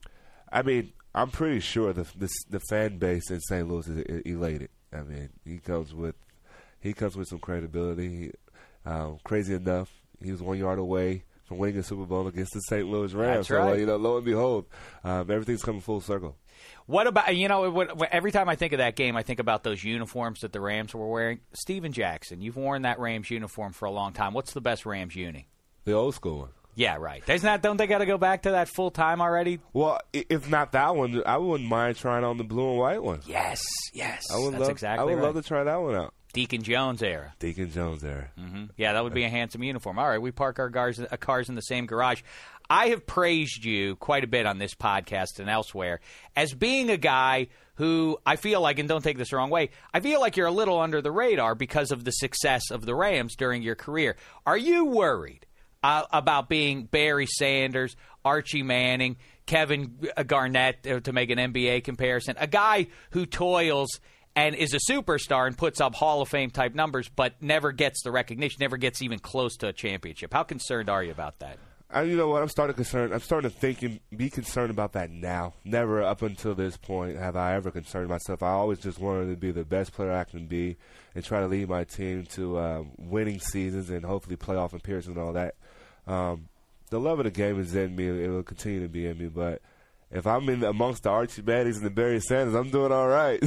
I mean, I'm pretty sure the, the the fan base in Saint Louis is elated. I mean, he comes with he comes with some credibility. He, uh, crazy enough, he was one yard away from winning a Super Bowl against the Saint Louis Rams. That's right. So, you know, lo and behold, um, everything's coming full circle. What about, you know, what, what- every time I think of that game, I think about those uniforms that the Rams were wearing. Steven Jackson, you've worn that Rams uniform for a long time. What's the best Rams uni? The old school one. Yeah, right. Isn't that, don't they got to go back to that full time already? Well, i- if not that one, I wouldn't mind trying on the blue and white one. Yes, yes. I would That's love, exactly I would right. love to try that one out. Deacon Jones era. Deacon Jones era. hmm Yeah, that would be a handsome uniform. All right, we park our cars, uh, cars in the same garage. I have praised you quite a bit on this podcast and elsewhere as being a guy who I feel like, and don't take this the wrong way, I feel like you're a little under the radar because of the success of the Rams during your career. Are you worried uh, about being Barry Sanders, Archie Manning, Kevin Garnett, uh, to make an N B A comparison, a guy who toils and is a superstar and puts up Hall of Fame type numbers, but never gets the recognition, never gets even close to a championship? How concerned are you about that? I, you know what? I'm starting to concern. I'm starting to think and be concerned about that now. Never up until this point have I ever concerned myself. I always just wanted to be the best player I can be and try to lead my team to uh, winning seasons and hopefully playoff appearances and all that. Um, the love of the game is in me. It will continue to be in me, but if I'm in amongst the Archie Mannings and the Barry Sanders, I'm doing all right.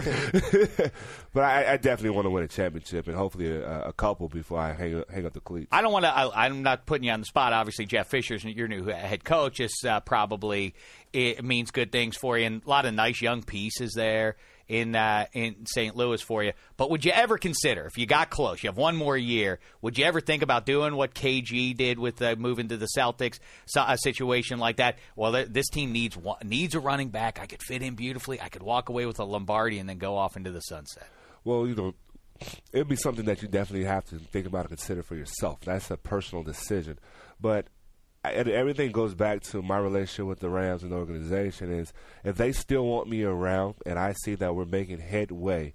But I, I definitely want to win a championship and hopefully a, a couple before I hang, hang up the cleats. I don't want to. I'm not putting you on the spot. Obviously, Jeff Fisher's your new head coach. This uh, probably it means good things for you, and a lot of nice young pieces there. in uh, in Saint Louis for you. But would you ever consider, if you got close, you have one more year, would you ever think about doing what K G did with uh, moving to the Celtics, so, a situation like that? Well, th- this team needs one, needs a running back. I could fit in beautifully. I could walk away with a Lombardi and then go off into the sunset. Well, you know, it would be something that you definitely have to think about and consider for yourself. That's a personal decision. But I, everything goes back to my relationship with the Rams and the organization is if they still want me around and I see that we're making headway,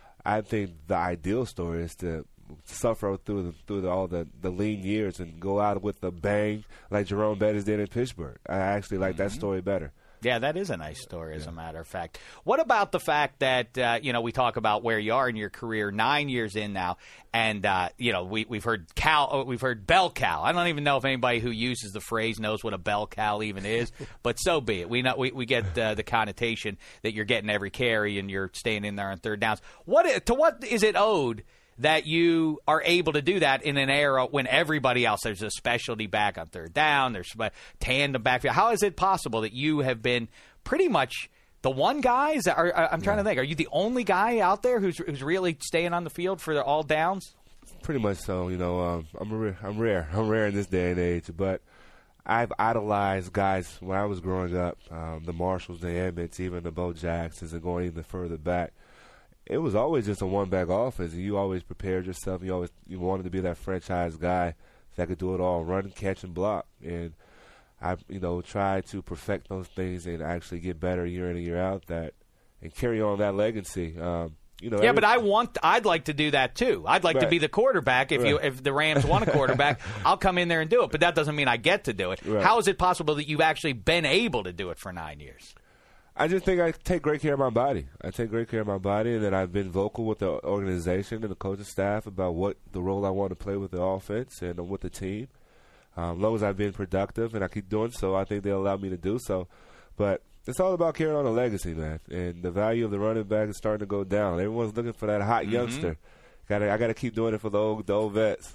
I think the ideal story is to suffer through the, through the, all the, the lean years and go out with a bang like Jerome Bettis did in Pittsburgh. I actually like mm-hmm. that story better. Yeah, that is a nice story, as yeah. a matter of fact. What about the fact that, uh, you know, we talk about where you are in your career, nine years in now, and, uh, you know, we, we've heard cow, we've heard bell cow. I don't even know if anybody who uses the phrase knows what a bell cow even is, but so be it. We know we, we get uh, the connotation that you're getting every carry and you're staying in there on third downs. What to what is it owed that you are able to do that in an era when everybody else, there's a specialty back on third down, there's tandem backfield. How is it possible that you have been pretty much the one guy? Is that, are, I'm trying yeah. to think. Are you the only guy out there who's who's really staying on the field for the all downs? Pretty much so. You know, um, I'm rare. I'm rare. I'm rare in this day and age. But I've idolized guys when I was growing up. Um, the Marshalls, the Emmets, even the Bo Jacksons, and going even further back. It was always just a one-back offense, and you always prepared yourself. You always you wanted to be that franchise guy that could do it all, run, catch, and block. And I, you know, tried to perfect those things and actually get better year in and year out. That and carry on that legacy. Um, you know, yeah, every, but I want. I'd like to do that too. I'd like right. to be the quarterback. If right. you if the Rams want a quarterback, I'll come in there and do it. But that doesn't mean I get to do it. Right. How is it possible that you've actually been able to do it for nine years? I just think I take great care of my body. I take great care of my body, and that I've been vocal with the organization and the coaching staff about what the role I want to play with the offense and with the team. Um, as long as I've been productive and I keep doing so, I think they'll allow me to do so. But it's all about carrying on a legacy, man. And the value of the running back is starting to go down. Everyone's looking for that hot mm-hmm. youngster. Got I got to keep doing it for the old, the old vets.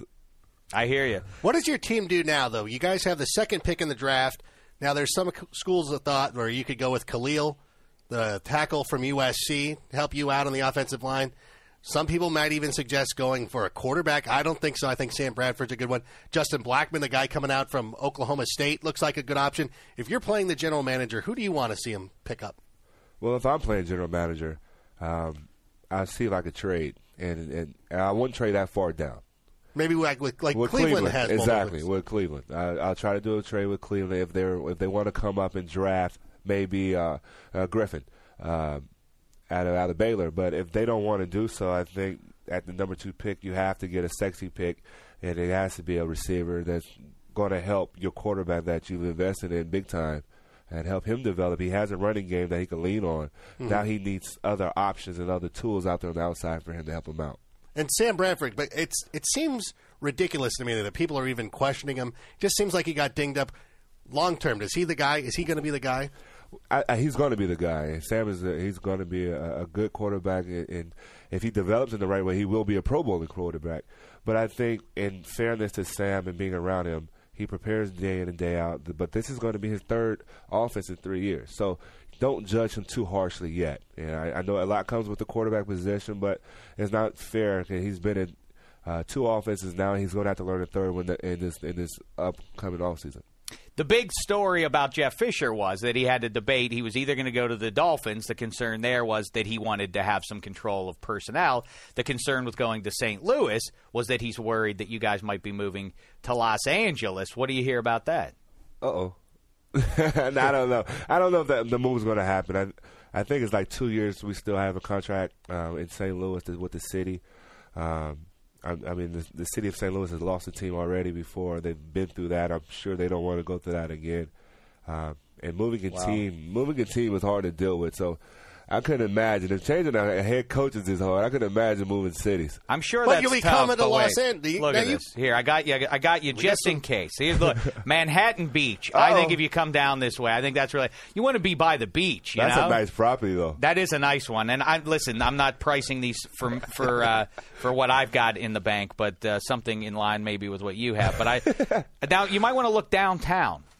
I hear you. What does your team do now, though? You guys have the second pick in the draft. Now, there's some schools of thought where you could go with Khalil, the tackle from U S C, help you out on the offensive line. Some people might even suggest going for a quarterback. I don't think so. I think Sam Bradford's a good one. Justin Blackman, the guy coming out from Oklahoma State, looks like a good option. If you're playing the general manager, who do you want to see him pick up? Well, if I'm playing general manager, um, I see like a trade, and, and, and I wouldn't trade that far down. Maybe like with, like with Cleveland, Cleveland has exactly with Cleveland. I, I'll try to do a trade with Cleveland if they if they want to come up and draft maybe uh, uh, Griffin uh, out of out of Baylor. But if they don't want to do so, I think at the number two pick you have to get a sexy pick, and it has to be a receiver that's going to help your quarterback that you've invested in big time and help him develop. He has a running game that he can lean on. Mm-hmm. Now he needs other options and other tools out there on the outside for him to help him out. And Sam Bradford, but it's it seems ridiculous to me that people are even questioning him. It just seems like he got dinged up. Long term, is he the guy? Is he going to be the guy? I, I, he's going to be the guy. Sam is a, he's going to be a, a good quarterback, and, and if he develops in the right way, he will be a Pro Bowl quarterback. But I think, in fairness to Sam and being around him, he prepares day in and day out. But this is going to be his third offense in three years, so don't judge him too harshly yet. And I, I know a lot comes with the quarterback position, but it's not fair. He's been in uh, two offenses now. He's going to have to learn a third one in this in this upcoming offseason. The big story about Jeff Fisher was that he had to debate. He was either going to go to the Dolphins. The concern there was that he wanted to have some control of personnel. The concern with going to Saint Louis was that he's worried that you guys might be moving to Los Angeles. What do you hear about that? Uh-oh. I don't know. I don't know if that, the move's going to happen. I, I think it's like two years we still have a contract um, in Saint Louis with the city. Um, I, I mean, the, the city of Saint Louis has lost a team already before. They've been through that. I'm sure they don't want to go through that again. Um, and moving a wow. team, moving a team is hard to deal with. So I couldn't imagine if changing a head coaches is hard. I couldn't imagine moving cities. I'm sure but that's you'll be tough. Coming to Los Angeles. Look now at you, this. Here, I got you. I got you just some... in case. Here, look, Manhattan Beach. Uh-oh. I think if you come down this way, I think that's really. You want to be by the beach. You that's know? a nice property, though. That is a nice one. And I listen. I'm not pricing these for for uh, for what I've got in the bank, but uh, something in line maybe with what you have. But I now you might want to look downtown.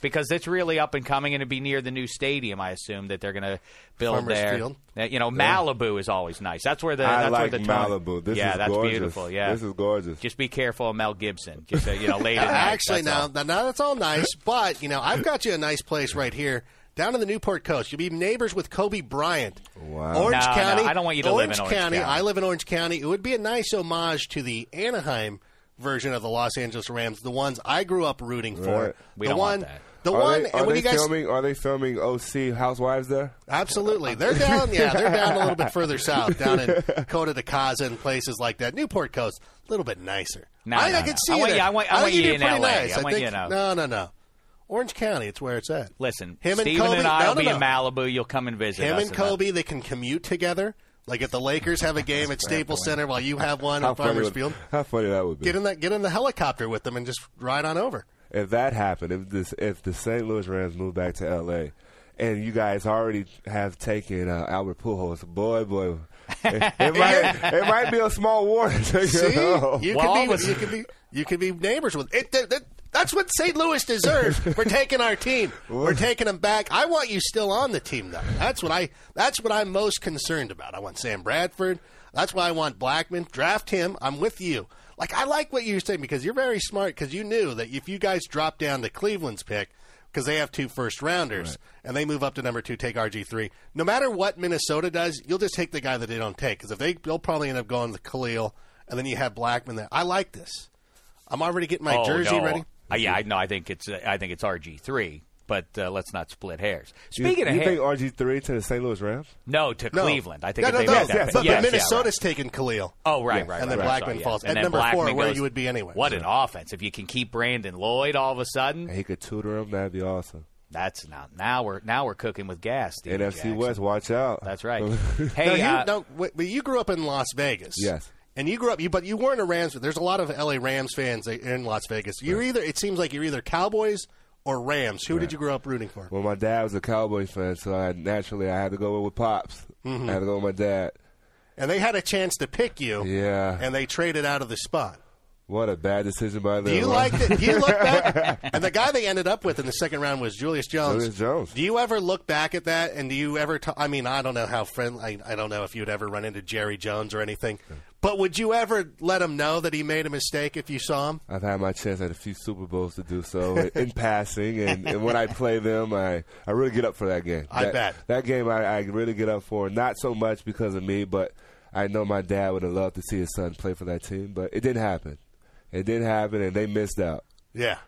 because it's really up and coming, and it'd be near the new stadium, I assume, that they're going to build Farmers there. Field. Uh, You know, Malibu is always nice. That's where the I that's like where the Malibu. This yeah, is that's gorgeous. beautiful. Yeah, This is gorgeous. Just be careful of Mel Gibson. Just uh, you know, late at night. Actually, that's now, all. now, now that's all nice, but, you know, I've got you a nice place right here. Down in the Newport Coast, you'll be neighbors with Kobe Bryant. Wow. Orange No, no, County. I don't want you to live Orange in Orange County. County. I live in Orange County. It would be a nice homage to the Anaheim version of the Los Angeles Rams, the ones I grew up rooting for. Right. We the don't one, want that. The are one, they, and are when they you guys filming? Are they filming O C Housewives there? absolutely, they're down. Yeah, they're down a little bit further south, down in Costa de Casa and places like that. Newport Coast, a little bit nicer. No, I, no, I can no. see I want it. you- I want- I want think you you're in pretty L A. Nice. I want think, you know. No, no, no. Orange County, it's where it's at. Listen, Him and Steven Kobe- and I no, will no, be no. in Malibu. You'll come and visit Him us. and Kobe, they can commute together. Like if the Lakers have a game at Staples Center while you have one How at funny, Farmers would, Field, how funny that would be. get in that, get in the helicopter with them and just ride on over. If that happened, if this, if the Saint Louis Rams move back to L A, and you guys already have taken uh, Albert Pujols, boy, boy, it, it might it might be a small war. See, know. you Well, could all be the- you could be you could be neighbors with it. That, that, that's what Saint Louis deserves. We're taking our team. We're taking them back. I want you still on the team, though. That's what I. That's what I'm most concerned about. I want Sam Bradford. That's why I want Blackman. Draft him. I'm with you. Like I like what you're saying because you're very smart. Because you knew that if you guys drop down to Cleveland's pick, because they have two first rounders Right. and they move up to number two, take R G three. No matter what Minnesota does, you'll just take the guy that they don't take because if they they'll probably end up going with Khalil, and then you have Blackman there. I like this. I'm already getting my oh, jersey no. ready. Uh, yeah, I know. I think it's uh, I think it's R G three, but uh, let's not split hairs. You- Speaking you, of hair, think R G three to the Saint Louis Rams? no to No. Cleveland. I think Yeah, if no, they no, made that yes, pick. But, yes, but yeah, Minnesota's right. taking Khalil. Oh, right, Yes. right, And right, then right, Blackman right, falls. yes. At And then number four, Blackman where goes- you would be anyway. What an offense! If you can keep Brandon Lloyd all of a sudden, And he could tutor him. That'd be awesome. that's now now we're now we're cooking with gas. Steven N F C Jackson. West, watch out. That's right. Now, Hey, you, uh, no, wait, but you grew up in Las Vegas. Yes. And you grew up, you, but you weren't a Rams. There's a lot of L A Rams fans in Las Vegas. You're either. It seems like you're either Cowboys or Rams. Who did you grow up rooting for? Well, my dad was a Cowboy fan, so I, naturally I had to go with Pops. Mm-hmm. I had to go with my dad. And they had a chance to pick you. Yeah. And they traded out of the spot. What a bad decision by them. Do you huh? like it? Do you look back? And the guy they ended up with in the second round was Julius Jones. Julius Jones. Do you ever look back at that? And do you ever? T- I mean, I don't know how friendly. I, I don't know if you'd ever run into Jerry Jones or anything. But would you ever let him know that he made a mistake if you saw him? I've had my chance at a few Super Bowls to do so in, in passing, and, and when I play them, I, I really get up for that game. I that, bet. That game I, I really get up for, not so much because of me, but I know my dad would have loved to see his son play for that team, but it didn't happen. It didn't happen, and they missed out. Yeah,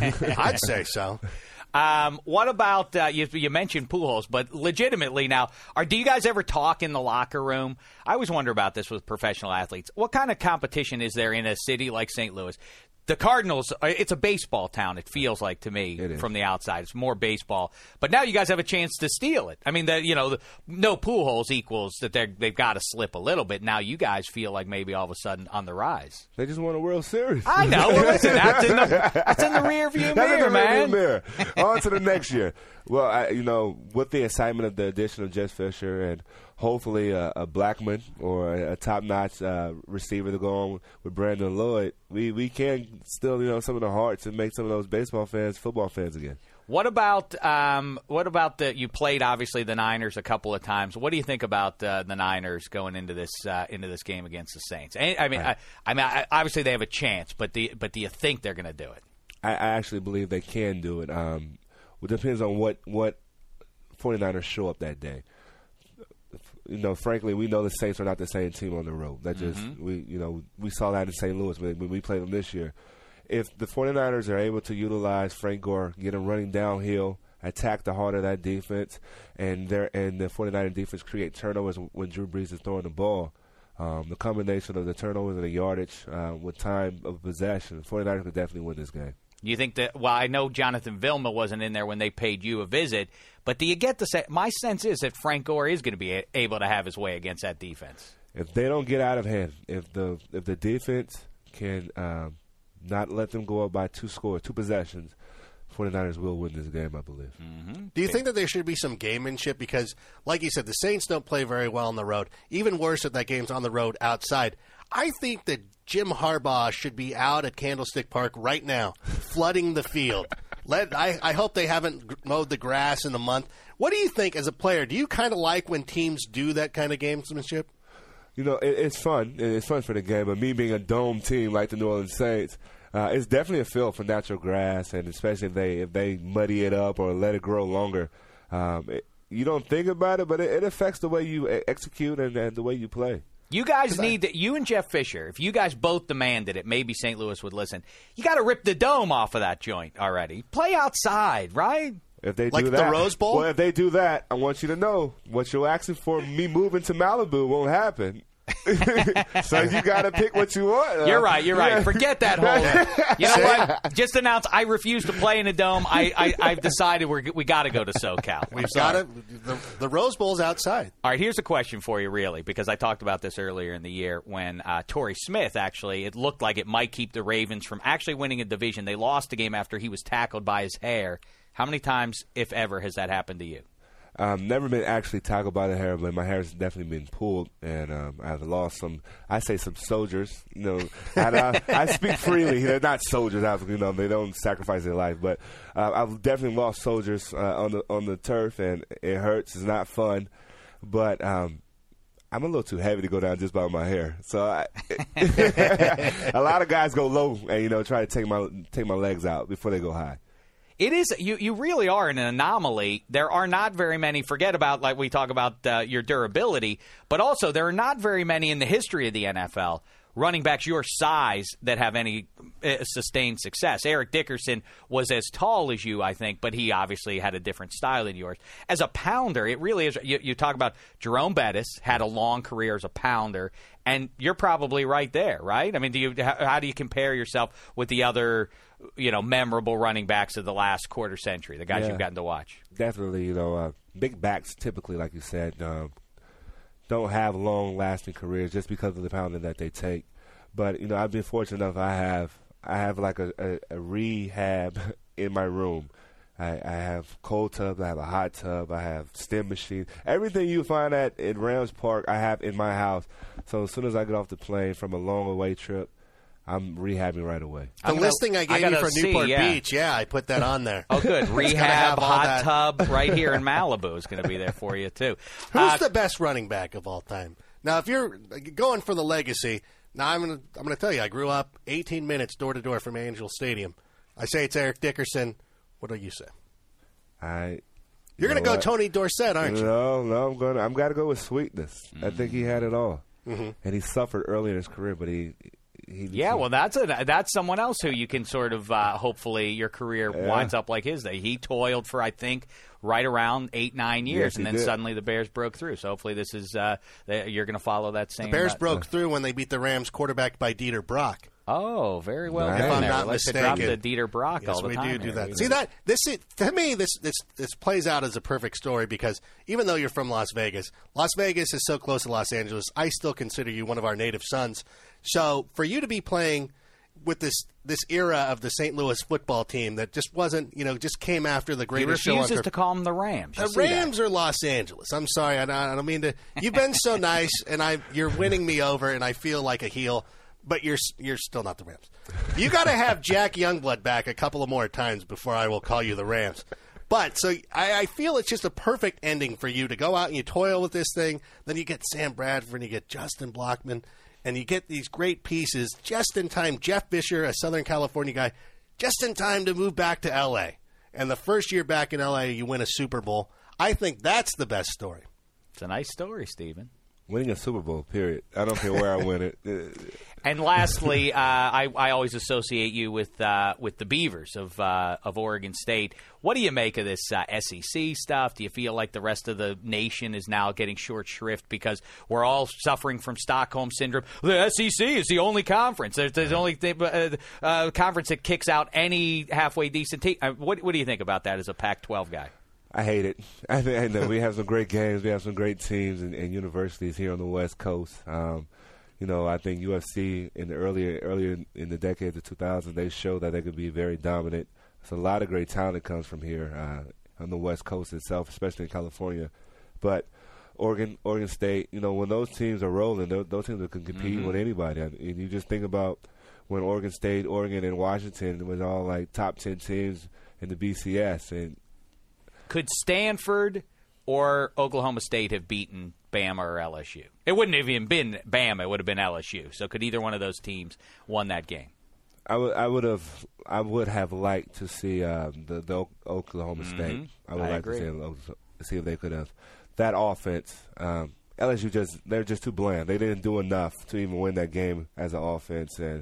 I'd say so. Um, what about uh, you? You mentioned Pujols, but legitimately now, are do you guys ever talk in the locker room? I always wonder about this with professional athletes. What kind of competition is there in a city like Saint Louis? The Cardinals, it's a baseball town, it feels like to me It is. from the outside. It's more baseball. But now you guys have a chance to steal it. I mean, the, you know, the, no Pujols equals that they're, they've got to slip a little bit. Now you guys feel like maybe all of a sudden on the rise. They just won a World Series. I know. Well, listen, that's in the, that's in the rear view That's mirror, in the man. rearview mirror. On to the next year. Well, I, you know, with the excitement of the addition of Jess Fisher and hopefully a, a Blackman or a, a top-notch uh, receiver to go on with Brandon Lloyd, we, we can still, you know, some of the hearts and make some of those baseball fans football fans again. What about um, what about the? You played obviously the Niners a couple of times. What do you think about uh, the Niners going into this uh, into this game against the Saints? I, I mean, I, I mean, I, obviously they have a chance, but the but do you think they're going to do it? I, I actually believe they can do it. Um, it depends on what, what 49ers show up that day. You know, frankly, we know the Saints are not the same team on the road. That just Mm-hmm. we you know we saw that in Saint Louis when, when we played them this year. If the 49ers are able to utilize Frank Gore, get him running downhill, attack the heart of that defense, and their and the 49er defense create turnovers when Drew Brees is throwing the ball, um, the combination of the turnovers and the yardage uh, with time of possession, 49ers could definitely win this game. You think that? Well, I know Jonathan Vilma wasn't in there when they paid you a visit, but do you get the se- my sense is that Frank Gore is going to be a- able to have his way against that defense. If they don't get out of hand, if the if the defense can um, not let them go up by two scores, two possessions, 49ers will win this game, I believe. Do you think that there should be some gamemanship? Because, like you said, the Saints don't play very well on the road. Even worse if that game's on the road outside. I think that Jim Harbaugh should be out at Candlestick Park right now, flooding the field. Let I, I hope they haven't mowed the grass in a month. What do you think as a player? Do you kind of like when teams do that kind of gamesmanship? You know, it, it's fun. It's fun for the game. But me being a dome team like the New Orleans Saints, uh, it's definitely a feel for natural grass, and especially if they if they muddy it up or let it grow longer. Um, it, you don't think about it, but it, it affects the way you execute and, and the way you play. You guys need to, you and Jeff Fisher, if you guys both demanded it, maybe Saint Louis would listen. You got to rip the dome off of that joint already. Play outside, right? If they like do the that, Rose Bowl? Well, if they do that, I want you to know what you're asking for me moving to Malibu won't happen. So you got to pick what you want. You're right. You're right. Forget that whole. You know what? Just announce I refuse to play in a dome. I, I I've decided we're we got to go to SoCal. We've got it. The, the Rose Bowl's outside. All right. Here's a question for you, really, because I talked about this earlier in the year when uh, Torrey Smith actually. It looked like it might keep the Ravens from actually winning a division. They lost the game after he was tackled by his hair. How many times, if ever, has that happened to you? Um, never been actually tackled by the hair, but my hair has definitely been pulled, and um, I've lost some. I say some soldiers. You know, and, uh, I speak freely. They're not soldiers, you know. They don't sacrifice their life, but uh, I've definitely lost soldiers uh, on the on the turf, and it hurts. It's not fun, but um, I'm a little too heavy to go down just by my hair. So I, a lot of guys go low and you know try to take my take my legs out before they go high. It is you. You really are an anomaly. There are not very many. Forget about like we talk about uh, your durability, but also there are not very many in the history of the N F L running backs your size that have any uh, sustained success. Eric Dickerson was as tall as you, I think, but he obviously had a different style than yours. As a pounder, it really is. You, you talk about Jerome Bettis had a long career as a pounder, and you're probably right there, right? I mean, do you how, how do you compare yourself with the other? You know, memorable running backs of the last quarter century, the guys yeah, you've gotten to watch. Definitely, you know, uh, big backs typically, like you said, uh, don't have long-lasting careers just because of the pounding that they take. But, you know, I've been fortunate enough I have I have like a, a, a rehab in my room. I, I have cold tubs, I have a hot tub, I have stem machines. Everything you find at in Rams Park, I have in my house. So as soon as I get off the plane from a long away trip, I'm rehabbing right away. The gonna, listing I gave I you for see, Newport yeah. Beach, yeah, I put that on there. Oh, good. Rehab, hot that. tub right here in Malibu is going to be there for you, too. Who's Uh, the best running back of all time? Now, if you're going for the legacy, now I'm going to I'm going to tell you, I grew up eighteen minutes door-to-door from Angel Stadium. I say it's Eric Dickerson. What do you say? I... You're going to go what? Tony Dorsett, aren't you? No, no, I'm going. I'm got to go with sweetness. Mm-hmm. I think he had it all, mm-hmm. and he suffered early in his career, but he, he yeah, well, that's a that's someone else who you can sort of uh, hopefully your career yeah. winds up like his. He toiled for I think right around eight nine years, yes, and then did. suddenly the Bears broke through. So hopefully this is uh, you're going to follow that same. The Bears uh, broke through when they beat the Rams, quarterbacked by Dieter Brock. Oh, very well Nice. done If I'm there. not We like to mistaken. drop the Dieter Brock Yes, all the we time. do do here. that. We See do. that this is, to me this this this plays out as a perfect story because even though you're from Las Vegas, Las Vegas is so close to Los Angeles. I still consider you one of our native sons. So for you to be playing with this this era of the Saint Louis football team that just wasn't you know just came after the He greatest show on refuses turf. to call them the Rams. You The see that? Rams are Los Angeles. I'm sorry, I don't, I don't mean to. You've been so nice, and I you're winning me over, and I feel like a heel. But you're you're still not the Rams. You got to have Jack Youngblood back a couple of more times before I will call you the Rams. But so I, I feel it's just a perfect ending for you to go out and you toil with this thing. Then you get Sam Bradford and you get Justin Blockman, and you get these great pieces just in time. Jeff Fisher, a Southern California guy, just in time to move back to L A. And the first year back in L A, you win a Super Bowl. I think that's the best story. It's a nice story, Stephen. winning a Super Bowl. Period. I don't care where I win it. And lastly, uh, I, I always associate you with uh, with the Beavers of uh, of Oregon State. What do you make of this uh, S E C stuff? Do you feel like the rest of the nation is now getting short shrift because we're all suffering from Stockholm syndrome? The S E C is the only conference. There's, there's the only th- uh, uh, conference that kicks out any halfway decent team. Uh, what, what do you think about that as a Pac twelve guy? I hate it. I think I know we have some great games. We have some great teams and, and universities here on the West Coast. Um, you know, I think U F C in the earlier earlier in the decade of two thousand, they showed that they could be very dominant. There's a lot of great talent that comes from here uh, on the West Coast itself, especially in California. But Oregon, Oregon State, you know, when those teams are rolling, those, those teams can compete Mm-hmm. with anybody. And you just think about when Oregon State, Oregon, and Washington was all like top ten teams. in the B C S. And could Stanford or Oklahoma State have beaten Bama or L S U? It wouldn't have even been Bama. It would have been L S U. So could either one of those teams won that game? I would, I would have, I would have liked to see uh, the, the Oklahoma Mm-hmm. State. I would I like agree. to see, see if they could have that offense. Um, L S U just they're just too bland. They didn't do enough to even win that game as an offense. And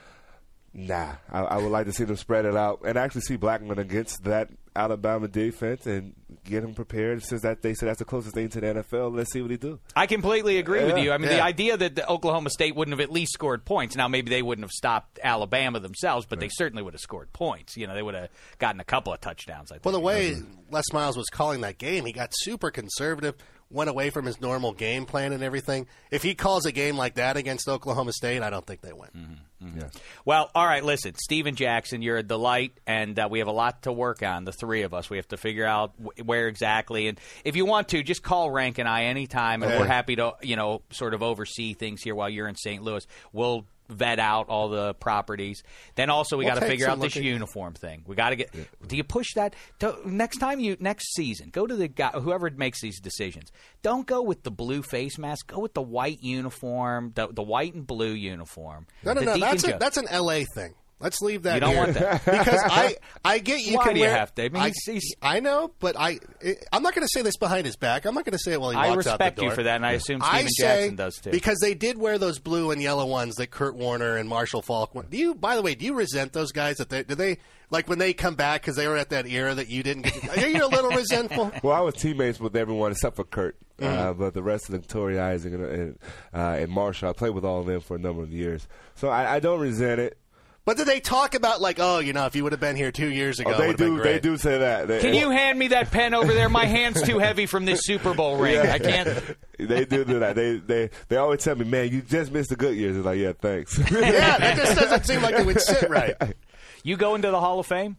nah, I, I would like to see them spread it out and actually see Blackman against that Alabama defense and get him prepared. Since that they said that's the closest thing to the N F L, let's see what he do. I completely agree with Yeah, you. I mean, yeah. the idea that the Oklahoma State wouldn't have at least scored points. Now, maybe they wouldn't have stopped Alabama themselves, but they certainly would have scored points. You know, they would have gotten a couple of touchdowns, I think. Well, the way Les Miles was calling that game, he got super conservative, went away from his normal game plan and everything. If he calls a game like that against Oklahoma State, I don't think they win. Mm-hmm. Yeah. Well, all right, listen, Steven Jackson, you're a delight, and uh, we have a lot to work on, the three of us. We have to figure out w- where exactly. And if you want to, just call Rank and I anytime, and Okay. we're happy to, you know, sort of oversee things here while you're in Saint Louis. We'll vet out all the properties. Then also we We'll got to take figure some out this looking. uniform thing. We got to get. Do you push that to, next time you next season? Go to the guy whoever makes these decisions. Don't go with the blue face mask. Go with the white uniform, the, the white and blue uniform. No, no, The no. Deacon That's a, Joe. that's an L A thing. Let's leave that You don't here. want that. Because I, I get you Why can do you wear, have to? I mean, I, he's- he's- I know, but I, it, I'm not going to say this behind his back. I'm not going to say it while he I walks out respect the door. you for that, and I assume I Steven say, Jackson does too. because they did wear those blue and yellow ones that Kurt Warner and Marshall Falk wore. Do you, by the way, do you resent those guys that they, do they, like when they come back because they were at that era that you didn't get, are you a little resentful? Well, I was teammates with everyone except for Kurt, uh, Mm-hmm. but the rest of them, Torrey Isaac and, and, uh, and Marshall, I played with all of them for a number of years. So I, I don't resent it. But did they talk about like, oh, you know, if you would have been here two years ago, Oh, it they would have been do. great. They do say that. They, Can you hand me that pen over there? My hand's too heavy from this Super Bowl ring. I can't. They do do that. They they they always tell me, man, you just missed the good years. It's like, yeah, thanks. Yeah, that just doesn't seem like it would sit right. You go into the Hall of Fame?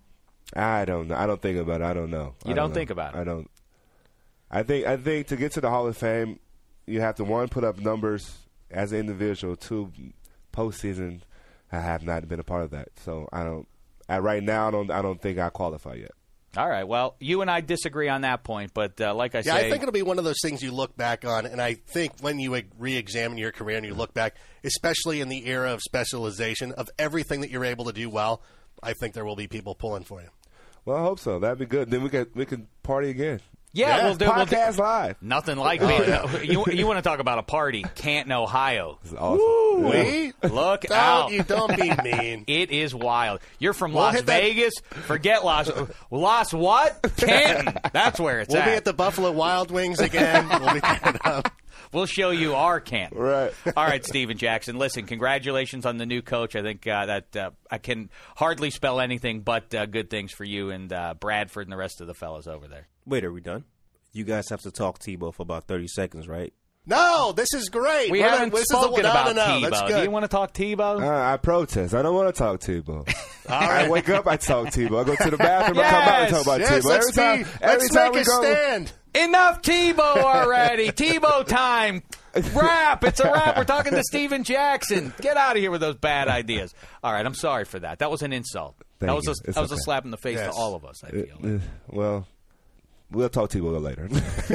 I don't know. I don't think about it. I don't know. You I don't know. think about it? I don't. I think I think to get to the Hall of Fame, you have to one put up numbers as an individual. Two, postseason. I have not been a part of that, so I don't. At right now, I don't. I don't think I qualify yet. All right. Well, you and I disagree on that point, but uh, like I Yeah, say, I think it'll be one of those things you look back on, and I think when you re-examine your career and you look back, especially in the era of specialization, of everything that you're able to do well, I think there will be people pulling for you. Well, I hope so. That'd be good. Then we can we can party again. yeah, Yeah, we'll do. We'll do Podcast live. nothing like Oh, me. You, you want to talk about a party? Canton, Ohio. It's awesome. Yeah. We Look don't out. you don't be mean. It is wild. You're from We'll Las hit that- Vegas. Forget Las. Las what? Canton. That's where it's We'll at. be at the Buffalo Wild Wings again. We'll be coming up. We'll show you our Canton. Right. All right, Steven Jackson. Listen, congratulations on the new coach. I think uh, that uh, I can hardly spell anything but uh, good things for you and uh, Bradford and the rest of the fellas over there. Wait, are we done? You guys have to talk Tebow for about thirty seconds, right? No, this is great. We We're haven't not, this spoken is the, no, about no, no, That's Tebow. good. Do you want to talk Tebow? Uh, I protest. I don't want to talk Tebow. I wake up, I talk Tebow. I go to the bathroom, I Yes. come out and talk about yes, Tebow. let's Every time, be, every let's time make we a go, stand. Enough Tebow already. Tebow time. Rap. It's a rap. We're talking to Steven Jackson. Get out of here with those bad ideas. All right, I'm sorry for that. That was an insult. Thank that was you. a, It's that was a okay. slap in the face Yes. to all of us, I feel. Uh, uh, well, we'll talk Tebow later.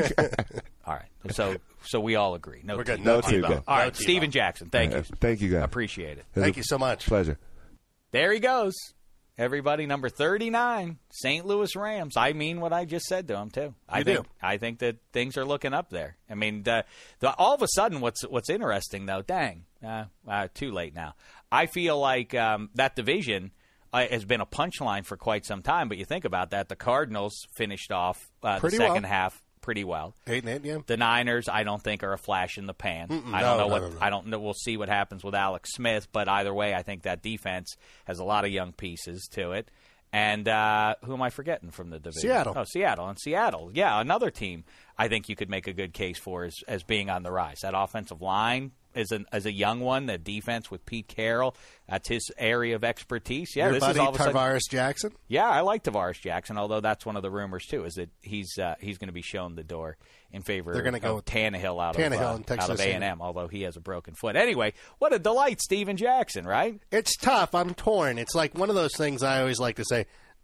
All right. So so we all agree. No We're good. Tebow. No No Tebow. Tebow. All No right, Tebow. Steven Jackson. Thank you. Thank you, guys. Appreciate it. It was Thank a you so much. Pleasure. There he goes. Everybody, number thirty-nine, Saint Louis Rams. I mean what I just said to him, too. I You think, do. I think that things are looking up there. I mean, the, the, all of a sudden, what's what's interesting, though, dang, uh, uh, too late now. I feel like um, that division uh, has been a punchline for quite some time, but you think about that, the Cardinals finished off uh, the Pretty second well. half pretty well. Eight and eight, yeah. The Niners, I don't think, are a flash in the pan. Mm-mm, I don't no, know no, what no, no. I don't know. We'll see what happens with Alex Smith, but either way, I think that defense has a lot of young pieces to it. And uh, who am I forgetting from the division? Seattle. Oh, Seattle. And Seattle, yeah, another team I think you could make a good case for as, as being on the rise. That offensive line is an, as a young one. The defense with Pete Carroll, that's his area of expertise. Yeah, Your this buddy is all of a sudden. Tarvaris Jackson. Yeah, I like Tavares Jackson, although that's one of the rumors too, is that he's uh, he's going to be shown the door in favor They're gonna of go with Tannehill out Tannehill of uh, in Texas out of A and A and M, although he has a broken foot. Anyway, what a delight, Steven Jackson, right? It's tough. I'm torn. It's like one of those things I always like to say.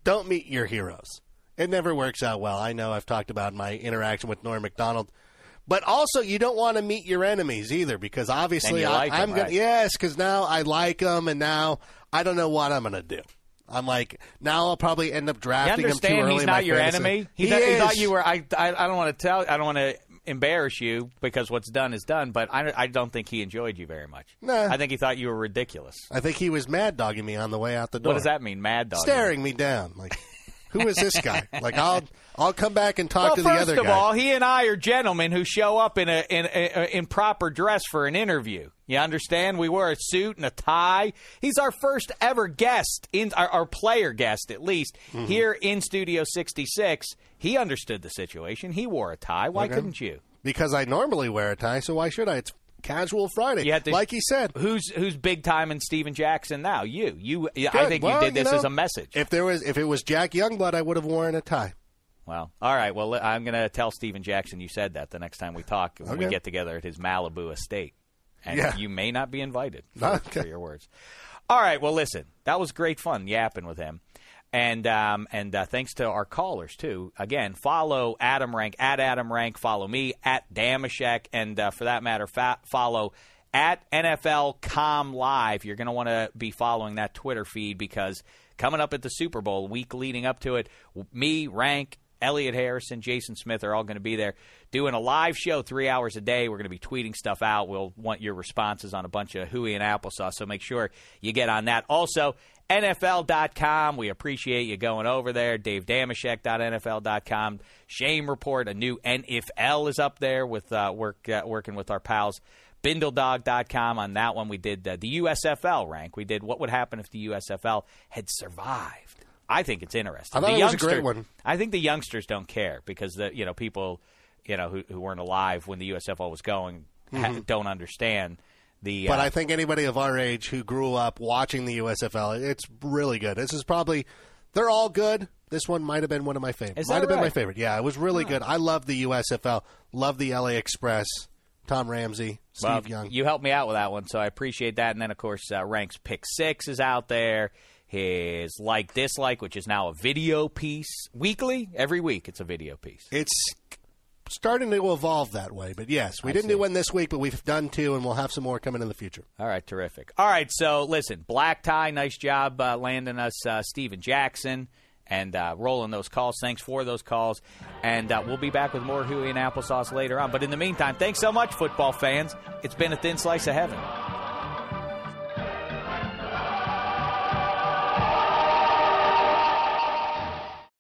don't meet your heroes. It never works out well. I know I've talked about my interaction with Norm Macdonald. But also, you don't want to meet your enemies either, because obviously And you like I, I'm them, going right? yes, because now I like them, and now I don't know what I'm going to do. I'm like, now I'll probably end up You drafting him too understand early. he's in my not your fantasy. enemy? He, th- is. he thought you were. I, I, I don't want to tell. I don't want to embarrass you because what's done is done. But I, I don't think he enjoyed you very much. Nah. I think he thought you were ridiculous. I think he was mad dogging me on the way out the door. What does that mean, mad dog? Staring me down, like, who is this guy? Like, I'll I'll come back and talk Well, to the first other of guy. all, he and I are gentlemen who show up in a in a, in proper dress for an interview. You understand? We wear a suit and a tie. He's our first ever guest, in our, our player guest at least, Mm-hmm. here in Studio sixty-six. He understood the situation. He wore a tie. Why Okay. couldn't you? Because I normally wear a tie, so why should I? It's casual Friday, You had to- like he said. Who's who's big time in Steven Jackson now? You. You. I Good. think Well, you did this know, as a message. If there was, if it was Jack Youngblood, I would have worn a tie. Well, all right. Well, I'm going to tell Steven Jackson you said that the next time we talk when we Okay. get together at his Malibu estate. And Yeah. you may not be invited for, Okay. for your words. All right. Well, listen, that was great fun yapping with him. And um, and uh, thanks to our callers, too. Again, follow Adam Rank, at Adam Rank. Follow me, at Damashek. And uh, for that matter, fa- follow at N F L dot com Live. You're going to want to be following that Twitter feed because coming up at the Super Bowl, week leading up to it, me, Rank, Elliot Harrison, Jason Smith are all going to be there doing a live show three hours a day. We're going to be tweeting stuff out. We'll want your responses on a bunch of hooey and applesauce, so make sure you get on that. Also, N F L dot com. We appreciate you going over there. Dave Damashek dot N F L dot com. Shame Report, a new N F L is up there with uh, work uh, working with our pals. Bindle Dog dot com. On that one, we did uh, the U S F L rank. We did what would happen if the U S F L had survived. I think it's interesting. I thought the it was a youngster- great one. I think the youngsters don't care because the you know people you know who, who weren't alive when the U S F L was going ha- don't understand the. But uh, I think anybody of our age who grew up watching the U S F L, it's really good. This is probably, they're all good. This one might have been one of my favorites. Is Might that have been my right? favorite. Yeah, it was really good. I love the U S F L. Love the L A Express. Tom Ramsey, Steve well, Young. You helped me out with that one, so I appreciate that. And then of course, uh, Rank's Pick Six is out there. His Like Dislike, which is now a video piece weekly. Every week, it's a video piece. It's starting to evolve that way. But yes, we I didn't see. do one this week, but we've done two, and we'll have some more coming in the future. All right, terrific. All right, so listen, Black Tie, nice job uh, landing us uh, Steven Jackson and uh, rolling those calls. Thanks for those calls. And uh, we'll be back with more Huey and Applesauce later on. But in the meantime, thanks so much, football fans. It's been a thin slice of heaven.